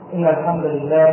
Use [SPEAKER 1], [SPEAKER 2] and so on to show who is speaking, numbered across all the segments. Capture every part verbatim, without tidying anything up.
[SPEAKER 1] إن الحمد لله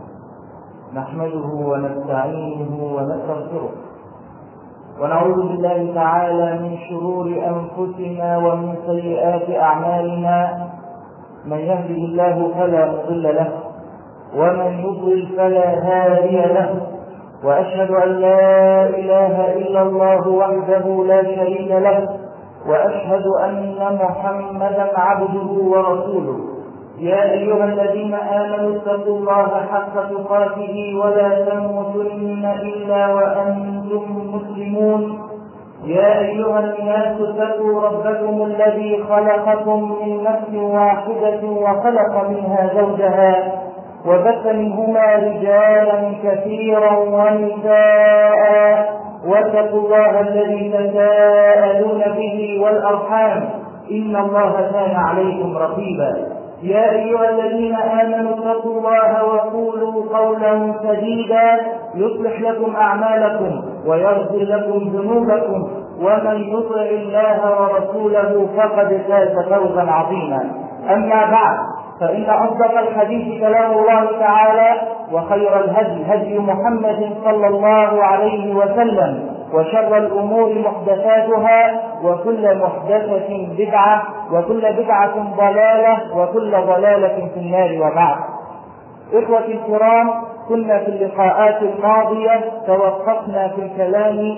[SPEAKER 1] نحمده ونستعينه ونستغفره ونعوذ بالله تعالى من شرور أنفسنا ومن سيئات أعمالنا. من يهده الله فلا مضل له ومن يضلل فلا هادي له، وأشهد أن لا إله إلا الله وحده لا شريك له، وأشهد أن محمدا عبده ورسوله. يا أيها الذين آمنوا اتقوا الله حق تقاته ولا تموتن إلا وأنتم مسلمون. يا أيها الناس اتقوا ربكم الذي خلقكم من نفس واحدة وخلق منها زوجها وبث منهما رجالا كثيرا ونساء، واتقوا الله الذي تساءلون به والأرحام إن الله كان عليكم رقيبا. يا أيها الذين آمنوا اتقوا الله وقولوا قولا سديدا يصلح لكم أعمالكم ويغفر لكم ذنوبكم، ومن يطع الله ورسوله فقد فاز فوزا عظيما. أما بعد، فإن أصدق الحديث كلام الله تعالى، وخير الهدي هدي محمد صلى الله عليه وسلم، وشر الأمور محدثاتها، وكل محدثة بدعة، وكل بدعة ضلالة، وكل ضلالة في النار. وبعد، إخوتي الكرام، كنا في اللقاءات الماضية توقفنا في الكلام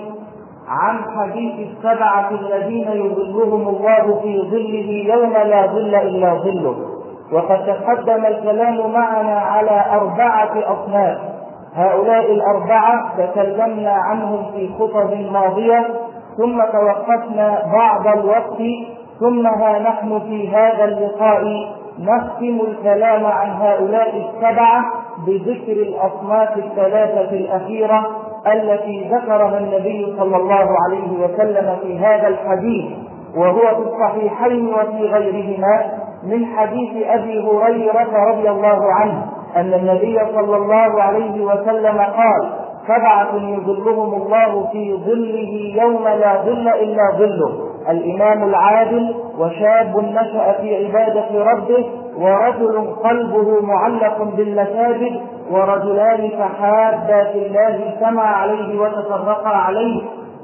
[SPEAKER 1] عن حديث السبعة الذين يظلهم الله في ظله يوم لا ظل إلا ظله، وقد تقدم الكلام معنا على أربعة أصناف. هؤلاء الأربعة تكلمنا عنهم في خطب ماضية، ثم توقفنا بعض الوقت، ثم ها نحن في هذا اللقاء نختم الكلام عن هؤلاء السبعة بذكر الأصناف الثلاثة الأخيرة التي ذكرها النبي صلى الله عليه وسلم في هذا الحديث، وهو في الصحيحين وفي غيرهما من حديث أبي هريرة رضي الله عنه أن النبي صلى الله عليه وسلم قال: سبعة يظلهم الله في ظله يوم لا ظل إلا ظله: الإمام العادل، وشاب نشأ في عبادة ربه، ورجل قلبه معلق بالمساجد، ورجلان تحابا في الله اجتمعا عليه وتفرقا عليه،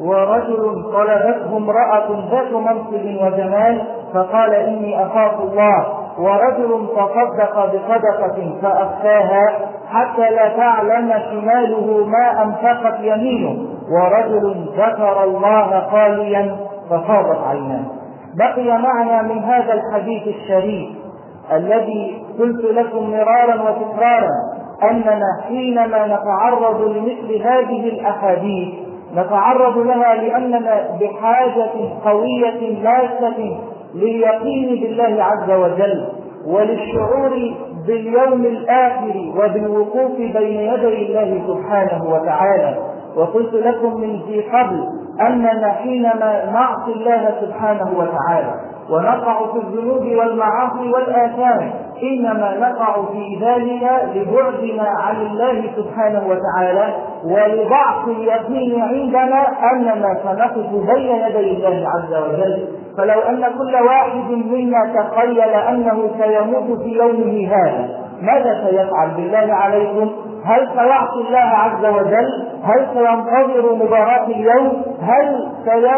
[SPEAKER 1] ورجل طلبته امرأة ذات منصب وجمال فقال إني أخاف الله، ورجل تصدق بصدقة فأخفاها حتى لا تعلم شماله ما أنفقت يمينه، ورجل ذكر الله خاليا ففاضت عيناه. بقي معنا من هذا الحديث الشريف الذي قلت لكم مرارا وتكرارا أننا حينما نتعرض لمثل هذه الأحاديث نتعرض لها لأننا بحاجة قوية ماسة لليقين بالله عز وجل، وللشعور باليوم الآخر، وبالوقوف بين يدي الله سبحانه وتعالى. وقلت لكم من ذي قبل أننا حينما نعصي الله سبحانه وتعالى ونقع في الذنوب والمعاصي والآثام إنما نقع في ذلك لبعدنا عن الله سبحانه وتعالى، ولضعف اليقين عندنا أننا سنقف بين يدي الله عز وجل. فلو أن كل واحد منا تخيل أنه سيموت في يومه هذا، ماذا سيفعل بالله عليكم؟ هل سيعصي الله عز وجل؟ هل سينتظر مباراة اليوم؟ هل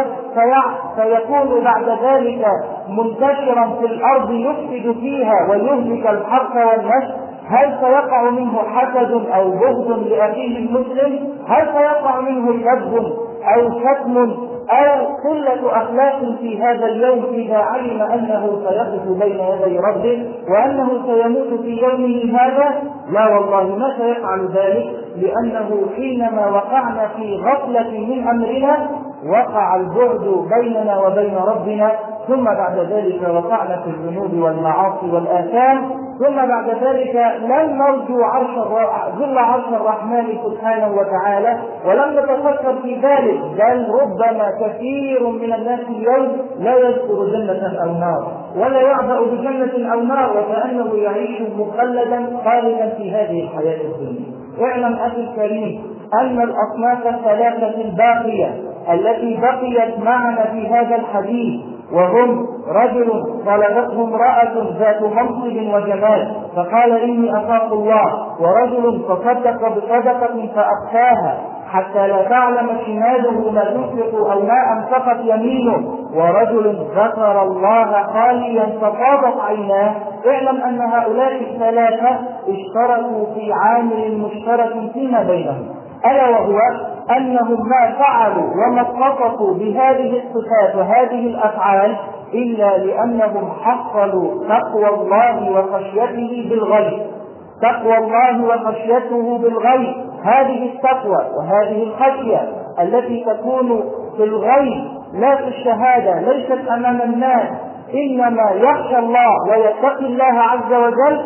[SPEAKER 1] سيكون بعد ذلك منتشرا في الأرض يفسد فيها ويهلك الحرث والنسل؟ هل سيقع منه حسد أو بغض لأخيه المسلم؟ هل سيقع منه كذب أو شتم أو قلة أخلاق في هذا اليوم إذا علم أنه سيقف بين يدي ربه وأنه سيموت في يومه هذا؟ لا والله، ما سيفعل ذلك، لأنه حينما وقعنا في غفلة من أمرنا وقع البعد بيننا وبين ربنا، ثم بعد ذلك وقعنا في الذنوب والمعاصي والآثام، ثم بعد ذلك لم نرجو عرش ظل عرش الرحمن سبحانه وتعالى ولم نتفكر في ذلك، بل ربما كثير من الناس اليوم لا يذكر جنة أو نار ولا يعبأ بجنة أو نار، وكأنه يعيش مخلدا خالدا في هذه الحياة الدنيا. اعلم أخي الكريم أن الأصناف الثلاثة الباقية التي بقيت معنا في هذا الحديث وهم رجل طلبته امرأة ذات منصب وجمال فقال إني أخاف الله، ورجل تصدق بصدقة فأخفاها حتى لا تعلم شماله ما تنفق أو ما أنفقت يمينه، ورجل ذكر الله خاليا ففاضت عيناه. اعلم أن هؤلاء الثلاثة اشتركوا في عامل مشترك فيما بينهم، ألا وهو أنهم ما فعلوا وما اتصفوا بهذه الصفات وهذه الأفعال إلا لأنهم حصلوا تقوى الله وخشيته بالغيب. تقوى الله وخشيته بالغيب، هذه التقوى وهذه الخشية التي تكون في الغيب لا في الشهادة، ليست أمام الناس، إنما يخشى الله ويتقي الله عز وجل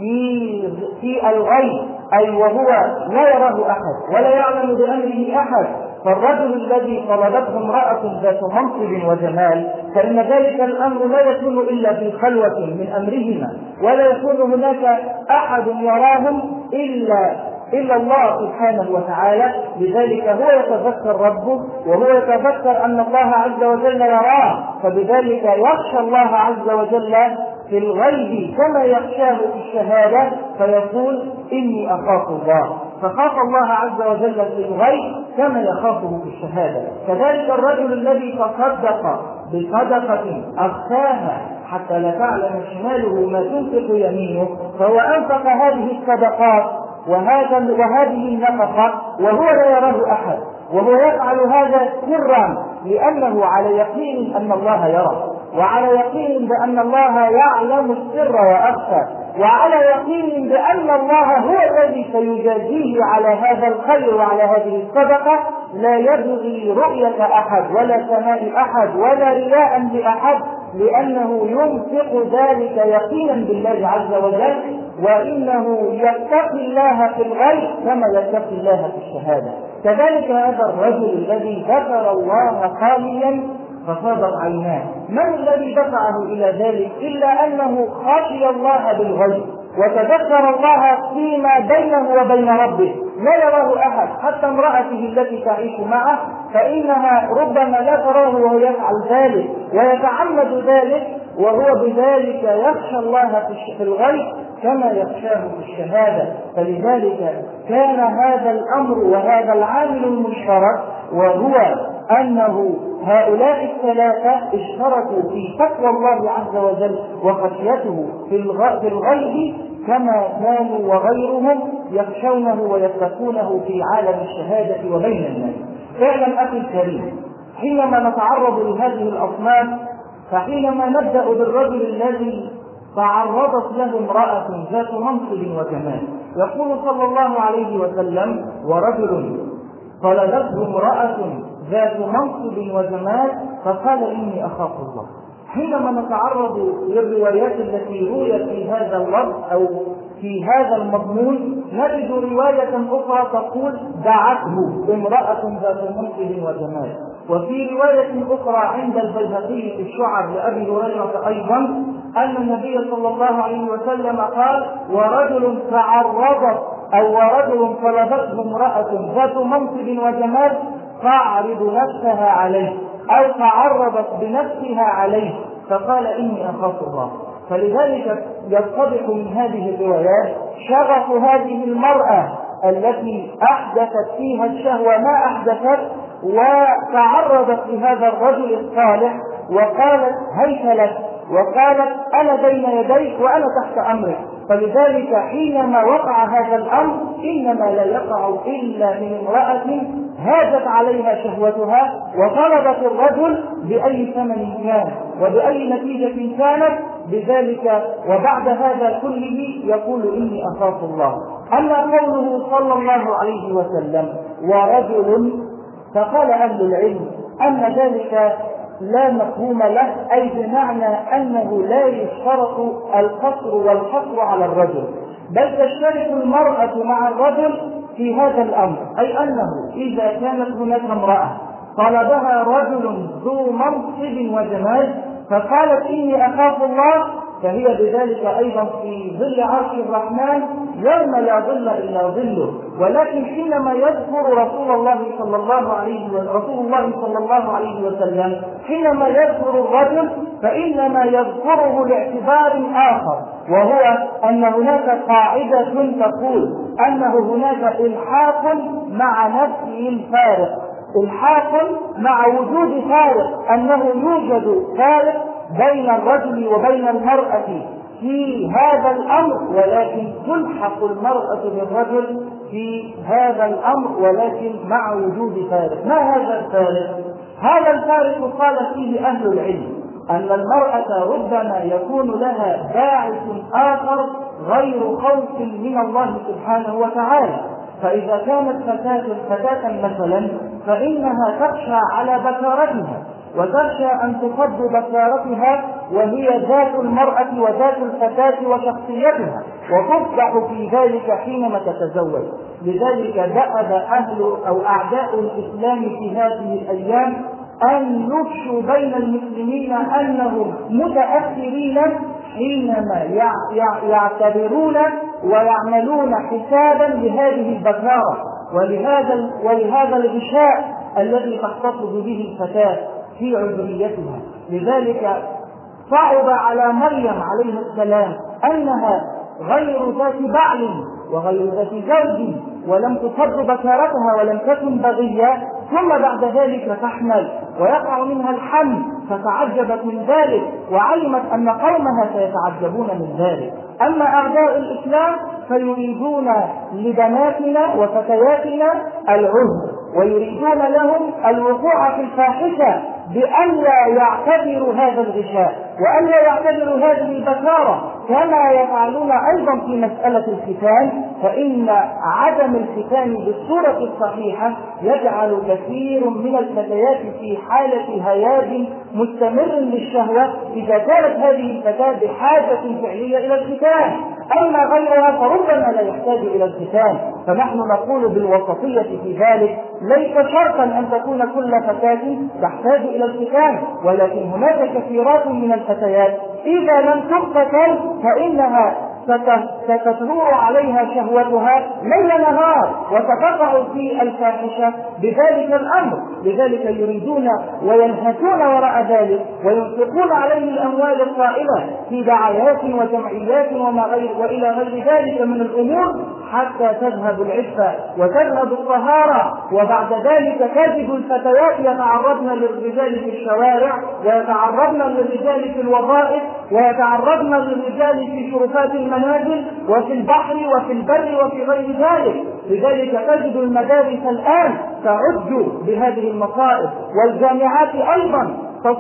[SPEAKER 1] في في الغيب، أي وهو لا يراه أحد ولا يعلم بأمره أحد. فالرجل الذي طلبته امرأة ذات منصب وجمال فإن ذلك الأمر لا يكون إلا في خلوة من أمرهما، ولا يكون هناك أحد يراهم إلا إلا الله سبحانه وتعالى. لذلك هو يتذكر ربه وهو يتذكر أن الله عز وجل يراه، فبذلك يخشى الله عز وجل في الغيب كما يخشاه في الشهادة، فيقول إني أخاف الله، فخاف الله عز وجل في الغيب كما يخافه في الشهادة. كذلك الرجل الذي تصدق بصدقة أخفاها حتى لا تعلم شماله ما تنفق يمينه، فهو أنفق هذه الصدقات وهذا وهذه النفقة وهو لا يراه أحد، وهو يفعل هذا سرا لأنه على يقين أن الله يرى، وعلى يقين بأن الله يعلم السر وأخفى، وعلى يقين بأن الله هو الذي سيجازيه على هذا الخير وعلى هذه الصدقة، لا يبغي رؤية أحد ولا ثناء أحد ولا رياء لأحد، لأنه ينفق ذلك يقينا بالله عز وجل، وإنه يتقي الله في الغيب كما يتقي الله في الشهادة. كذلك هذا الرجل الذي ذكر الله خاليا ففاضت عيناه، من الذي دفعه إلى ذلك إلا أنه خشي الله بالغيب وتذكر الله فيما بينه وبين ربه، لا يراه أحد، حتى امرأته التي تعيش معه فإنها ربما لا تراه وهو يفعل ذلك ويتعمد ذلك، وهو بذلك يخشى الله في الغيب كما يخشاه في الشهادة. فلذلك كان هذا الأمر وهذا العامل المشترك، وهو أنه هؤلاء الثلاثة اشتركوا في تقوى الله عز وجل وخشيته في الغيب كما كانوا وغيرهم يخشونه ويتقونه في عالم الشهادة وبين الناس. اعلم أخي الكريم، حينما نتعرض لهذه الأصناف فحينما نبدأ بالرجل الذي تعرضت له امرأة ذات منصب وجمال، يقول صلى الله عليه وسلم: ورجل طلبته امرأة ذات منصب وجمال فقال إني أخاف الله. حينما نتعرض للروايات التي رويت في هذا اللفظ أو في هذا المضمون نجد رواية أخرى تقول: دعته امرأة ذات منصب وجمال. وفي رواية أخرى عند البيهقي في الشعر لأبي هريرة أيضا أن النبي صلى الله عليه وسلم قال: ورجل تعرضت أو ورجل طلبته امرأة ذات منصب وجمال تعرض نفسها عليه أو تعرضت بنفسها عليه فقال إني أخاف الله. فلذلك يتضح من هذه الروايات شغف هذه المرأة التي أحدثت فيها الشهوة ما أحدثت، وتعرضت لهذا الرجل الصالح وقالت: هيت لك، وقالت: أنا بين يديك وأنا تحت أمرك. فلذلك حينما وقع هذا الأمر إنما لا يقع إلا من امرأة هاجت عليها شهوتها وطلبت الرجل بأي ثمن كان وبأي نتيجة كانت بذلك، وبعد هذا كله يقول إني أخاف الله. أما قوله صلى الله عليه وسلم: ورجل، فقال أهل العلم أن ذلك لا مفهوم له، أي بمعنى أنه لا يشترط القصر والحصر على الرجل، بل تشترك المرأة مع الرجل في هذا الأمر، أي أنه إذا كانت هناك امرأة طلبها رجل ذو منصب وجمال فقالت إني أخاف الله، فهي بذلك أيضا في ظل عرش الرحمن يوم لا ظل إلا ظله. ولكن حينما يذكر رسول الله صلى الله عليه رسول الله صلى الله عليه وسلم حينما يذكر الرجل فإنما يذكره لاعتبار آخر، وهو أن هناك قاعدة تقول أنه هناك إلحاق مع نفي الفارق، إلحاق مع وجود فارق، أنه يوجد فارق بين الرجل وبين المرأة في هذا الأمر، ولكن تلحق المرأة بالرجل في هذا الأمر ولكن مع وجود فارق. ما هذا الفارق؟ هذا الفارق قال فيه أهل العلم أن المرأة ربما يكون لها باعث آخر غير خوف من الله سبحانه وتعالى. فإذا كانت فتاة فتاة مثلا فإنها تخشى على بكارتها وتخشى أن تصد بكارتها وهي ذات المرأة وذات الفتاة وشخصيتها وتفضح في ذلك حينما تتزوج. لذلك دأب أهل أو أعداء الإسلام في هذه الأيام أن يفشوا بين المسلمين أنهم متأثرين حينما يعتبرون ويعملون حسابا لهذه البكارة ولهذا ولهذا الغشاء الذي تحتفظ به الفتاة في عذريتها. لذلك صعب على مريم عليه السلام أنها غير ذات بعل وغير ذات زوج ولم تصد بكارتها ولم تكن بغية، ثم بعد ذلك تحمل ويقع منها الحمل، فتعجبت من ذلك وعلمت أن قومها سيتعجبون من ذلك. أما أعداء الإسلام فيريدون لبناتنا وفتياتنا العذر ويريدون لهم الوقوع في الفاحشة بأن لا يعتبروا هذا الغشاء وأن لا يعتبروا هذه البكارة، كما يفعلون أيضا في مسألة الختان. فإن عدم الختان بالصورة الصحيحة يجعل كثير من الفتيات في حالة هياج مستمر للشهوة إذا كانت هذه الفتاة بحاجة فعلية إلى الختان. أما غيرها فربما لا يحتاج إلى الختان. فنحن نقول بالوسطية في ذلك، ليس شرطا أن تكون كل فتاة تحتاج إلى الختان، ولكن هناك كثيرات من الفتيات إذا لم تختن فإنها ستتروع عليها شهوتها ليل نهار وتقطع في الفاحشة بذلك الأمر. لذلك يريدون وينهكون وراء ذلك وينفقون عليه الأموال الطائلة في دعايات وجمعيات وما غير وإلى غير ذلك من الأمور حتى تذهب العفة وتذهب الطهارة، وبعد ذلك تجد الفتيات يتعرضن للرجال في الشوارع ويتعرضن للرجال في الوظائف ويتعرضن للرجال في شرفات المنازل وفي البحر وفي البر وفي غير ذلك. لذلك تجد المدارس الآن تعج بهذه المصائب، والجامعات أيضا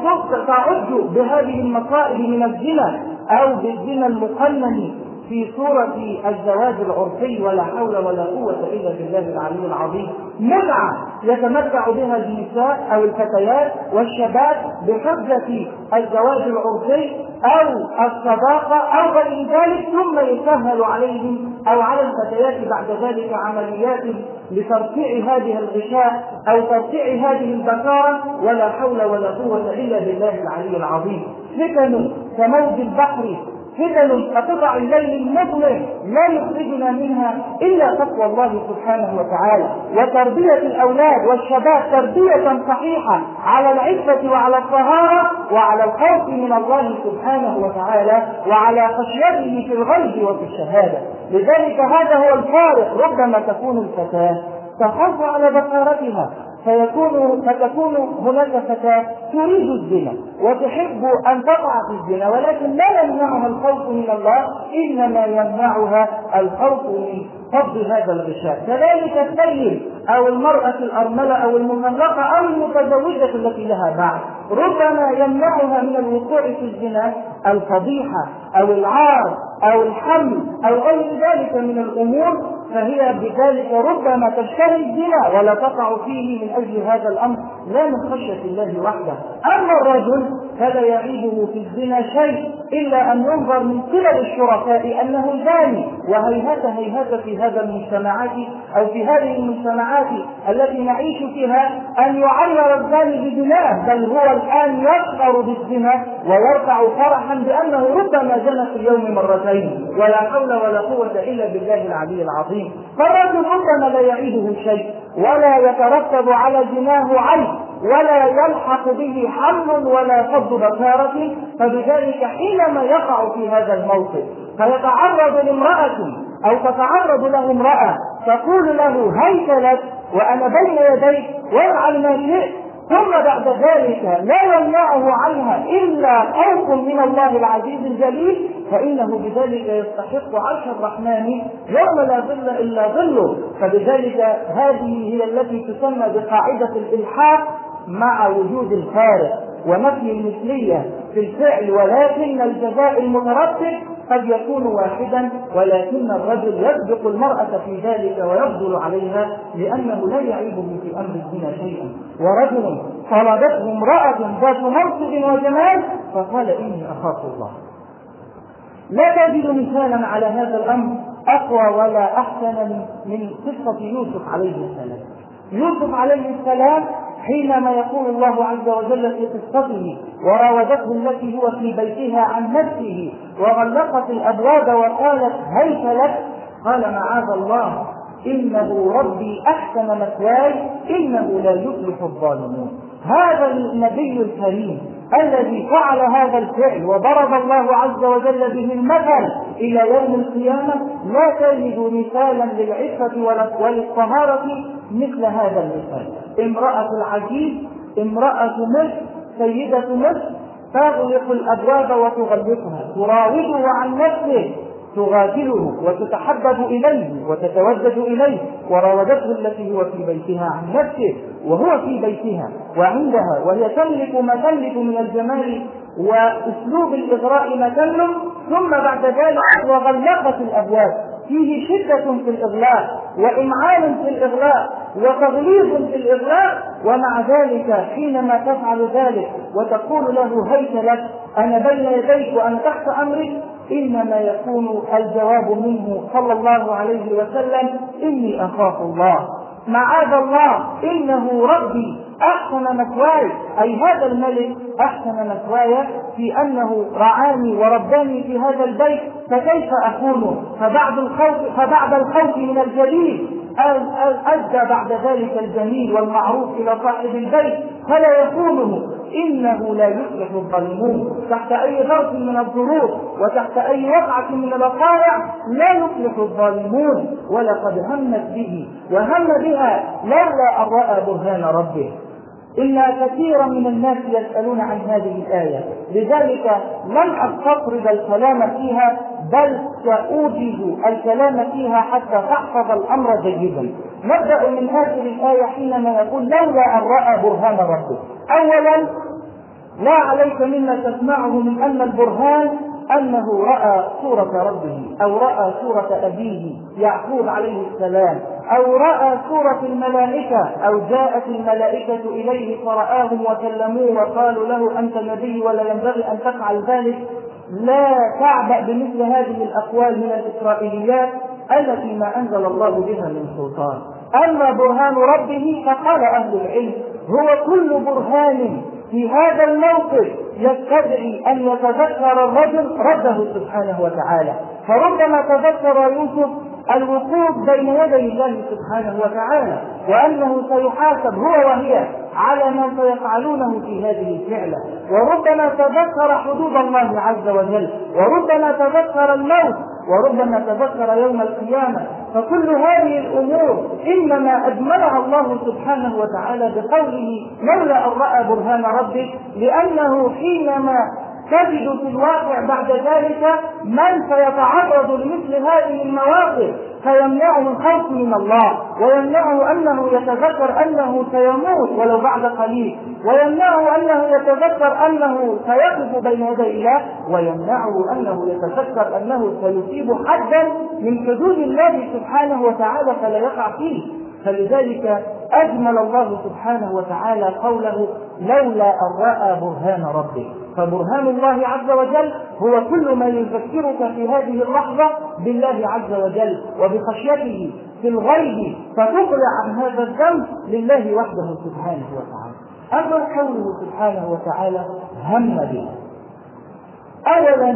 [SPEAKER 1] تعج بهذه المصائب من الزنا أو بالزنا المقنن في صورة الزواج العرفي، ولا حول ولا قوة إلا بالله العلي العظيم. متعة يتمتع بها النساء أو الفتيات والشباب بحجة الزواج العرفي أو الصداقة أو غير ذلك، ثم يسهل عليهم أو على الفتيات بعد ذلك عمليات لترفيع هذه الغشاء أو ترفيع هذه البكارة، ولا حول ولا قوة إلا بالله العلي العظيم. فتن كموج البحر، فتن كقطع الليل المظلم لا يخرجنا منها إلا تقوى الله سبحانه وتعالى وتربية الأولاد والشباب تربية صحيحة على العفة وعلى الطهارة وعلى الخوف من الله سبحانه وتعالى وعلى خشيته في الغيب وفي الشهادة. لذلك هذا هو الفارق. ربما تكون الفتاة تخاف على بصارتها فيكون فتكون هناك فتاة تريد الزنا وتحب أن تقع في الزنا، ولكن لا يمنعها الخوف من الله، إنما يمنعها الخوف من فض هذا الغشاء. كذلك السيد أو المرأة الأرملة أو المطلقة أو المتزوجة التي لها بعد ربما يمنعها من الوقوع في الزنا الفضيحة أو العار أو الحمل أو غير ذلك من الأمور، فهي بذلك ربما تشتهي الزنا ولا تقع فيه من أجل هذا الأمر لا من خشية الله وحده. أما الرجل فلا يعيبه في الزنا شيء إلا أن ينظر من قبل الشركاء أنه زاني. وهيهات هيهات في هذا المجتمعات أو في هذه المجتمعات التي نعيش فيها أن يعير الزاني بزناه، بل هو الآن يشعر بالزنا ويرفع فرحا بأنه ربما زنى في اليوم مرتين، ولا حول ولا قوة إلا بالله العلي العظيم. فالرجل ربما لا يعيبه شيء ولا يترتب على زناه عيب ولا يلحق به حمل ولا فض بكارة، فبذلك حينما يقع في هذا الموقف فيتعرض لامرأة أو تتعرض له امرأة تقول له هيت لك وأنا بين يديك وافعل ما شئت، ثم بعد ذلك لا يمنعه عنها إلا خوف من الله العزيز الجليل، فإنه بذلك يستحق عرش الرحمن يوم لا ظل إلا ظله. فبذلك هذه هي التي تسمى بقاعدة الإلحاق مع وجود الفارق ونفي المثلية في الفعل، ولكن الجزاء المترتب قد يكون واحدا، ولكن الرجل يسبق المرأة في ذلك ويفضل عليها لأنه لا يعيبه في أمر الزنا شيئا. ورجل طلبته امرأة ذات منصب وجمال فقال إني أخاف الله. لا تجد مثالا على هذا الأمر أقوى ولا أحسن من قصة يوسف عليه السلام. يوسف عليه السلام حينما يقول الله عز وجل في قصته وراودته التي هو في بيتها عن نفسه وغلقت الأبواب وقالت هيت لك، قال معاذ الله إنه ربي أحسن مثواي إنه لا يفلح الظالمون. هذا النبي الكريم الذي فعل هذا الفعل وضرب الله عز وجل به المثل إلى يوم القيامة لا تجد مثالا للعفة وللطهارة مثل هذا المثال. امرأة العزيز، امرأة مصر، سيدة مصر، تغلق الأبواب وتغلقها، تراوده عن نفسه، تغادله وتتحبب إليه وتتودد إليه، وراودته التي هو في بيتها عن نفسه وهو في بيتها وعندها وهي تملك ما تملك من الجمال وأسلوب الإغراء ما تملك، ثم بعد ذلك وغلقت الأبواب. فيه شدة في الإغلاق وإمعان في الإغلاق وتغليظ في الإغلاق، ومع ذلك حينما تفعل ذلك وتقول له هيت لك أنا بين يديك وأنا تحت أمرك، إنما يكون الجواب منه صلى الله عليه وسلم إني أخاف الله، معاذ الله، إنه ربي أحسن مثواي، أي هذا الملك أحسن مثواي في أنه رعاني ورباني في هذا البيت، فكيف أكون؟ فبعد الخوف, فبعد الخوف من الجليل أدى بعد ذلك الجميل والمعروف إلى صاحب البيت فلا يكونه. إنه لا يفلح الظالمون. تحت أي ظرف من الظروف وتحت أي وقعة من الوقائع لا يفلح الظالمون. ولقد همت به وهم بها لولا أن رأى برهان ربه. إن كثيرا من الناس يسألون عن هذه الآية، لذلك لن أستطرد الكلام فيها بل سأوجز الكلام فيها حتى تحفظ الأمر جيدا. نبدأ من هذه الآية حينما يقول لولا أن رأى برهان ربه. أولا لا عليك مما تسمعه من أن البرهان أنه رأى صورة ربه أو رأى صورة أبيه يعقوب عليه السلام أو رأى صورة الملائكة أو جاءت الملائكة إليه فرآهم وكلموه وقالوا له أنت نبي ولا ينبغي أن تفعل ذلك. لا تعبأ بمثل هذه الأقوال من الإسرائيليات التي ما أنزل الله بها من سلطان. أما برهان ربه فقال أهل العلم هو كل برهان في هذا الموقف يستدعي أن يتذكر الرجل ربه سبحانه وتعالى. فربما تذكر يوسف الوقوف بين يدي الله سبحانه وتعالى وأنه سيحاسب هو وهي على ما سيفعلونه في هذه الفعلة، وربما تذكر حدود الله عز وجل، وربما تذكر الموت، وربما تذكر يوم القيامة. فكل هذه الأمور إنما أجملها الله سبحانه وتعالى بقوله لولا أن رأى برهان ربك، لأنه حينما تجد في الواقع بعد ذلك من سيتعرض لمثل هذه المواقف فيمنعه الخوف من الله، ويمنعه أنه يتذكر أنه سيموت ولو بعد قليل، ويمنعه أنه يتذكر أنه سيقف بين يدي الله، ويمنعه أنه يتذكر أنه سيصيب حدا من حدود الله سبحانه وتعالى فلا يقع فيه. فلذلك أجمل الله سبحانه وتعالى قوله لولا أن رأى برهان ربه. فبرهان الله عز وجل هو كل ما يذكرك في هذه اللحظة بالله عز وجل وبخشيته في الغيب، فتقلع عن هذا الذنب لله وحده سبحانه وتعالى. أما قوله سبحانه وتعالى هم به، أولا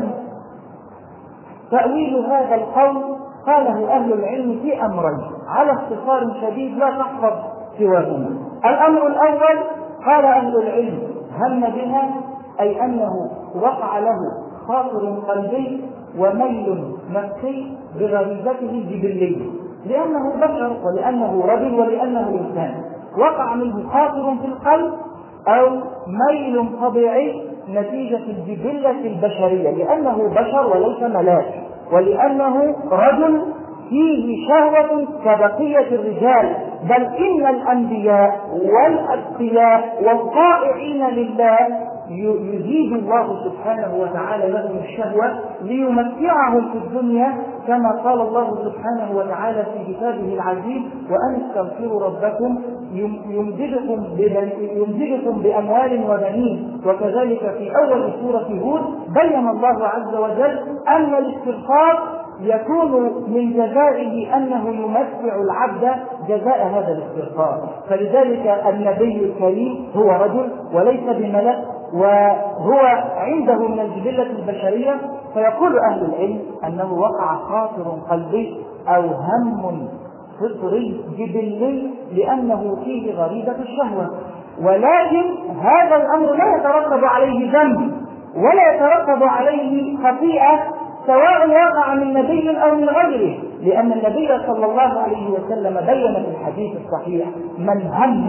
[SPEAKER 1] تأويل هذا القول قاله أهل العلم في أمرين على اختصار شديد لا تحفظ سواهما. الأمر الأول قال أهل العلم هم بها أي أنه وقع له خاطر قلبي وميل نفسي بغريزته الجبلية، لأنه بشر ولأنه رجل ولأنه إنسان، وقع منه خاطر في القلب أو ميل طبيعي نتيجة الجبلة البشرية، لأنه بشر وليس ملاك، ولأنه رجل فيه شهوة كبقية الرجال، بل إن الأنبياء والأتقياء والطائعين لله يزيد الله سبحانه وتعالى لهم الشهوة ليمتعهم في الدنيا، كما قال الله سبحانه وتعالى في كتابه العزيز: وأن استغفروا ربكم يمددكم يمددكم بأموال وبنين. وكذلك في أول سورة هود بين الله عز وجل أن الاستغفار يكون من جزائه أنه يمتع العبد جزاء هذا الاستغفار. فلذلك النبي الكريم هو رجل وليس بملك، وهو عنده من الجبلة البشرية، فيقول أهل العلم أنه وقع خاطر قلبي أو هم فطري جبلي لأنه فيه غريزة الشهوة، ولكن هذا الأمر لا يترتب عليه ذنب ولا يترتب عليه خطيئة سواء وقع من نبي أو من غيره، لأن النبي صلى الله عليه وسلم بين في الحديث الصحيح: من هم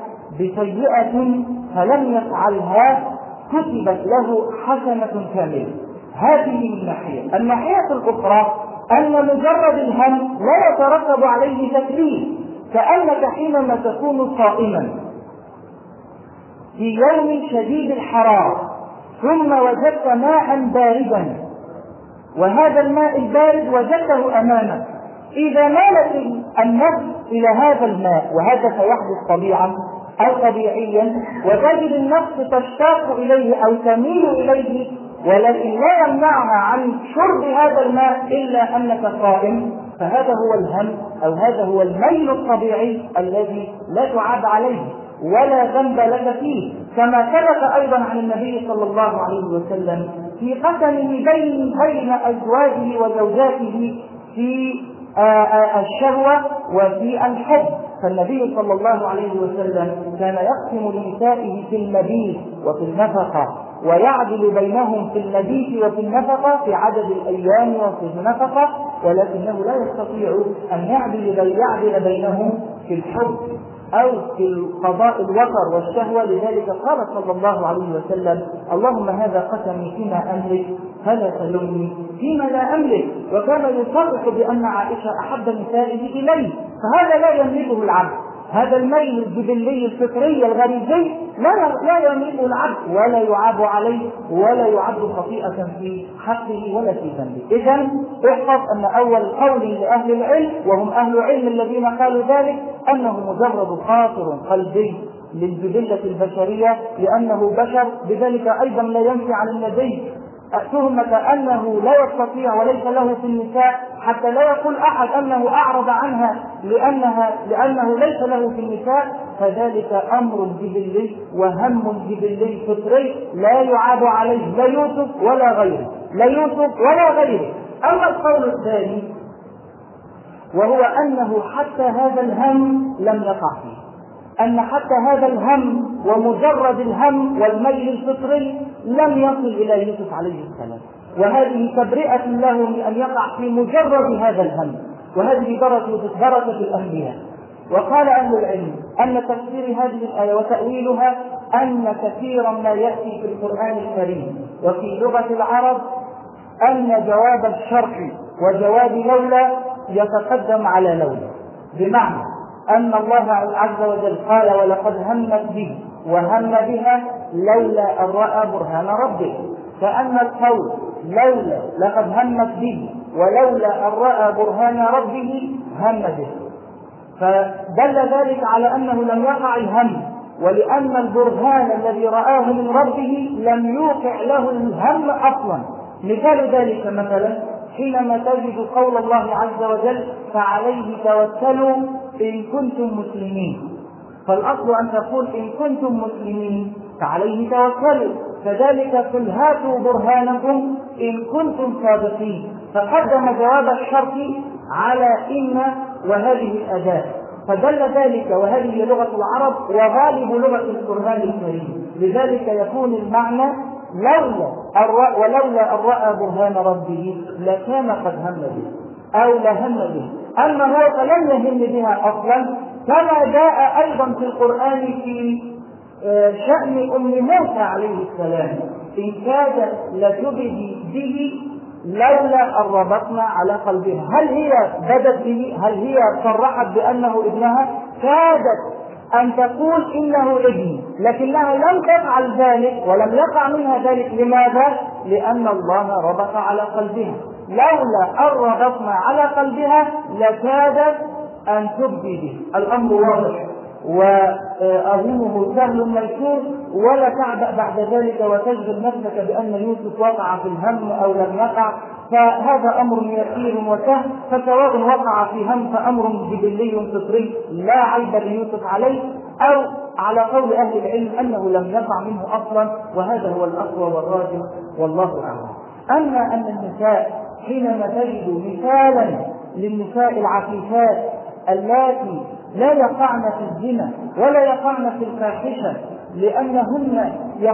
[SPEAKER 1] بسيئة فلم يفعلها كتبت له حسنة كاملة. هذه من ناحية. الناحية الأخرى أن مجرد الهم لا يترتب عليه تكليف، كأنك حينما تكون صائما في يوم شديد الحرارة ثم وجدت ماء باردا، وهذا الماء البارد وجدته أمامك، إذا مالت النفس إلى هذا الماء، وهذا سيحدث طبيعا أو طبيعيا، وتجد النفس تشتاق إليه أو تميل إليه، ولكن لا يمنعها عن شرب هذا الماء إلا أنك صائم، فهذا هو الهم أو هذا هو الميل الطبيعي الذي لا تعاب عليه ولا ذنب لك فيه، كما ثبت أيضا عن النبي صلى الله عليه وسلم في قسمه بين بين أزواجه وزوجاته في الشهوة وفي الحب. فالنبي صلى الله عليه وسلم كان يقسم لنسائه في المبيت وفي النفقة، ويعدل بينهم في المبيت وفي النفقة في عدد الأيام وفي النفقة، ولكنه لا يستطيع أن يعدل يعدل بينهم في الحب أو في قضاء الوطر والشهوة. لذلك قال صلى الله عليه وسلم: اللهم هذا قسمي فيما أملك فلا تلمني فيما لا أملك. وكان يصرح بأن عائشة أحب نسائه إليه، فهذا لا يملكه العبد، هذا الميل الجبلي الفطري الغريزي لا لا يملكه العبد ولا يعاب عليه ولا يعد خطيئة في حقه ولا في ذنبه. إذن احفظ أن أول قول لأهل العلم، وهم أهل علم الذين قالوا ذلك، أنه مجرد خاطر قلبي للجبلة البشرية لأنه بشر. بذلك أيضا لا ينفي عن النبي تهمة أنه لا يستطيع وليس له في النساء، حتى لا يقول أحد أنه أعرض عنها لأنها لأنه ليس له في النساء، فذلك أمر جبلي وهم جبلي فطري لا يعاب عليه لا يوسف ولا غيره لا يوسف ولا غيره. أما القول الثاني وهو أنه حتى هذا الهم لم يقع فيه، أن حتى هذا الهم ومجرد الهم والميل الفطري لم يصل إلى يوسف عليه السلام، وهذه تبرئة له من أن يقع في مجرد هذا الهم، وهذه درجة درجة الأنبياء. وقال أهل العلم أن تفسير هذه الآية وتأويلها أن كثيرا ما يأتي في القرآن الكريم وفي لغة العرب أن جواب الشرط وجواب لولا يتقدم على لولا، بمعنى أن الله عز وجل قال: ولقد همت به وهم بها لولا أن رأى برهان ربه، فأن القول لولا لقد همت به ولولا أن رأى برهان ربه هم به، فدل ذلك على أنه لم يقع الهم ولأن البرهان الذي رآه من ربه لم يوقع له الهم أصلا. مثال ذلك مثلا حينما تجد قول الله عز وجل فعليه توكلوا إن كنتم مسلمين، فالأصل أن تقول إن كنتم مسلمين فعليه توكلوا، كذلك قل هاتوا برهانكم إن كنتم صادقين، فقدم جواب الشرط على إن وهذه الأداة، فدل ذلك وهذه لغة العرب وغالب لغة القرآن الكريم. لذلك يكون المعنى لولا ولولا أن رأى برهان ربه لكان قد هم به أو لهم به، أما هو فلم يهم بها أصلا، كما جاء أيضا في القرآن في شأن أم موسى عليه السلام إن كادت لتبدي به لولا أن ربطنا على قلبها. هل هي بدت به؟ هل هي صرحت بأنه ابنها؟ كادت أن تقول إنه ابني، لكنها لم تفعل ذلك ولم يقع منها ذلك. لماذا؟ لأن الله ربط على قلبها، لولا أن ربطنا على قلبها لكادت أن تبدي به. الأمر واضح وأظنه سهل ميسور، ولا تعبأ بعد ذلك وتشغل نفسك بأن يوسف وقع في الهم أو لم يقع، فهذا أمر يسير وسهل، فسواء وقع في هم فأمر جبلي فطري لا عيب ليوسف عليه، أو على قول أهل العلم أنه لم يقع منه أصلا، وهذا هو الأقوى والراجح والله أعلم. أما أن النساء حينما تجد مثالا للنساء العفيفات اللاتي لا يقعن في الزنا ولا يقعن في الفاحشة لأنهن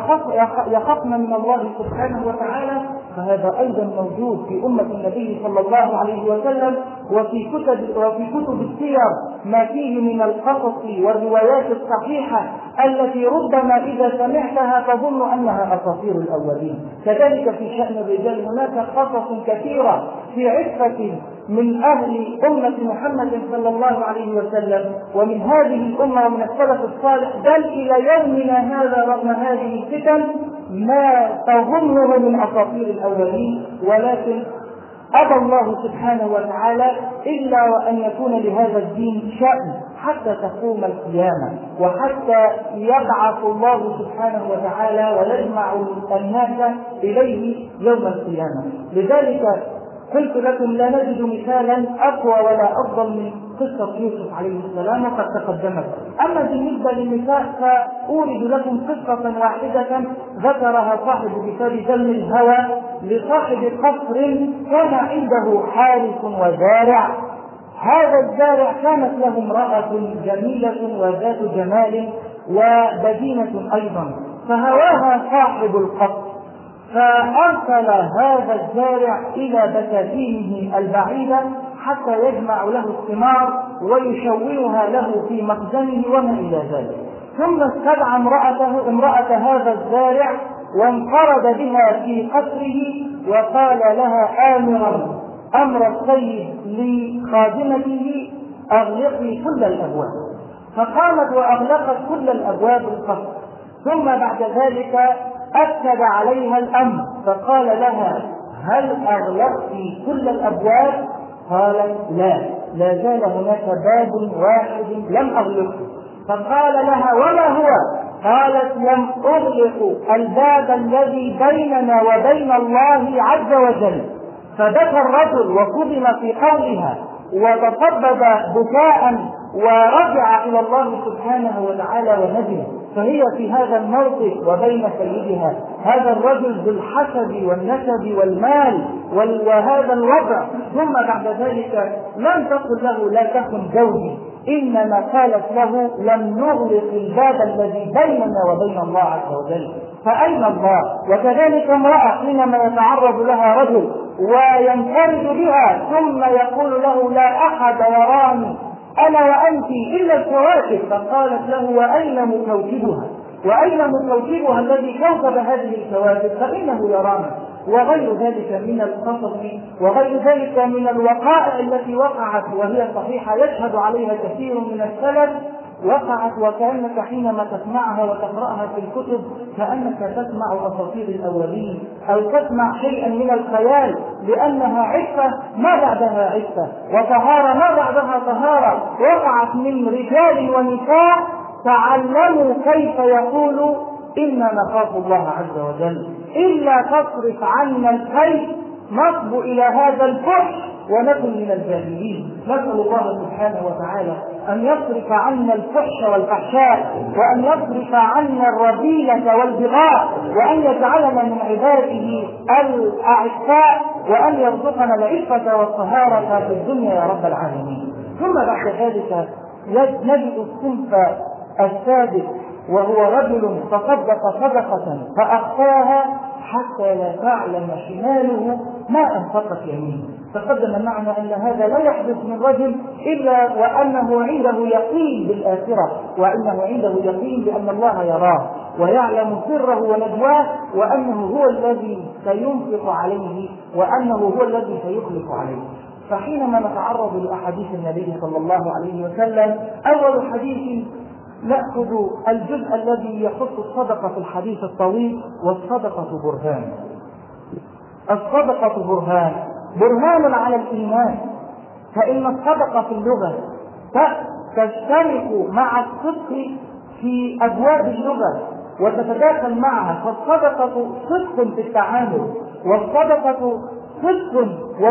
[SPEAKER 1] يخافن من الله سبحانه وتعالى، فهذا أيضا موجود في أمة النبي صلى الله عليه وسلم، وفي كتب وفي كتب السير ما فيه من القصص والروايات الصحيحة التي ربما إذا سمعتها تظن أنها أساطير الأولين. كذلك في شأن الرجال هناك قصص كثيرة في عفة من أهل أمة محمد صلى الله عليه وسلم ومن هذه الأمة ومن السلف الصالح، بل إلى يومنا هذا رغم هذه الفتن ما تظنه من أساطير الأولين، ولكن أبى الله سبحانه وتعالى إلا وأن يكون لهذا الدين شأن حتى تقوم القيامة وحتى يبعث الله سبحانه وتعالى ويجمع الناس إليه يوم القيامة. لذلك قلت لكم لا نجد مثالا أقوى ولا أفضل من قصة يوسف عليه السلام وقد تقدمت. أما بالنسبة للنساء فأورد لكم قصة واحدة ذكرها صاحب كتاب ذم الهوى لصاحب قصر كان عنده حارس وزارع. هذا الزارع كانت له امرأة جميلة وذات جمال وبدينة أيضا، فهواها صاحب القصر، فأرسل هذا الزارع إلى بساتينه البعيدة حتى يجمع له الثمار ويشويها له في مخزنه وما إلى ذلك، ثم استدعى امرأته امرأة هذا الزارع وانفرد بها في قصره وقال لها آمرا أمر السيد لخادمته أغلقي كل الأبواب، فقامت وأغلقت كل الأبواب القصر، ثم بعد ذلك أكد عليها الأمر فقال لها هل أغلقت كل الأبواب؟ قالت لا، لا زال هناك باب واحد لم أغلقه. فقال لها وما هو؟ قالت لم أغلق الباب الذي بيننا وبين الله عز وجل. فبكى الرجل وصدم في قولها وتصبب بكاء ورجع إلى الله سبحانه وتعالى وندم. فهي في هذا الموقف وبين سيدها هذا الرجل ذو الحسب والنسب والمال وهذا الوضع، ثم بعد ذلك لم تقل له لا تكن زوجي، إنما قالت له لم نغلق الباب الذي بيننا وبين الله عز وجل. فأين الله؟ وكذلك امرأة حينما يتعرض لها رجل وينفرد بها ثم يقول له لا أحد يراني أنا وأنت إلا الكواكب، فقالت له وأين مكوكبها؟ وأين مكوكبها الذي كوكب هذه الكواكب؟ فإنه يرانا. وغير ذلك من القصص وغير ذلك من الوقائع التي وقعت وهي صحيحة يشهد عليها كثير من السلف، وقعت وكأنك حينما تسمعها وتقرأها في الكتب كأنك تسمع أساطير الأولين أو تسمع شيئا من الخيال، لأنها عفة ما بعدها عفة وطهارة ما بعدها طهارة، وقعت من رجال ونساء تعلموا كيف يقولوا إنا نخاف الله عز وجل، إلا تصرف عنا الكيد نصب إلى هذا الفحش ونكن من الجاهلين. نسأل الله سبحانه وتعالى أن يصرف عنا الفحش والفحشاء، وأن يصرف عنا الرذيلة والبغاء، وأن يجعلنا من عباده الأعفاء، وأن يرزقنا العفة والطهارة في الدنيا يا رب العالمين. ثم بعد ذلك نجد الصنف السادس، وهو رجل تصدق صدقة فأخفاها حتى لا تعلم شماله ما أنفقت يمينه. تقدم معنا أن هذا لا يحدث من رجل إلا وأنه عنده يقين بالآخرة، وأنه عنده يقين بأن الله يراه ويعلم سره ونجواه، وأنه هو الذي سينفق عليه، وأنه هو الذي سيخلف عليه. فحينما نتعرض لأحاديث النبي صلى الله عليه وسلم، أول حديث نأخذ الجزء الذي يخص الصدقة في الحديث الطويل، والصدقة برهان. الصدقة برهان برهان على الإيمان، فإن الصدقة في اللغة تشترك مع الصدق في أبواب اللغة وتتداخل معها، فالصدقة صدق في التعامل، والصدقة صدق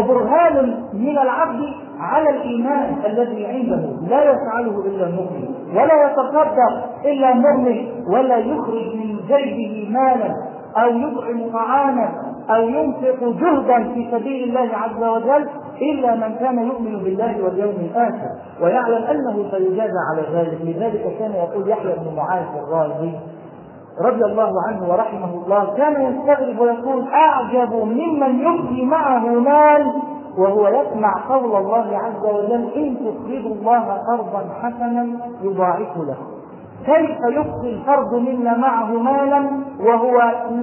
[SPEAKER 1] وبرهان من العبد على الإيمان الذي عنده، لا يفعله إلا المؤمن، ولا يتصدق إلا مؤمن، ولا يخرج من جيبه مالا أو يطعم طعاما أو ينفق جهدا في سبيل الله عز وجل إلا من كان يؤمن بالله واليوم الآخر ويعلم أنه سيجازى على ذلك. لذلك كان يقول يحيى بن معاذ الرازي رضي الله عنه ورحمه الله، كان يستغرب ويقول أعجب ممن يبدي معه مال وهو يسمع قول الله عز وجل إن تقرضوا الله قرضا حسنا يضاعفه له. كيف يبقي الفرد منا معه مالا وهو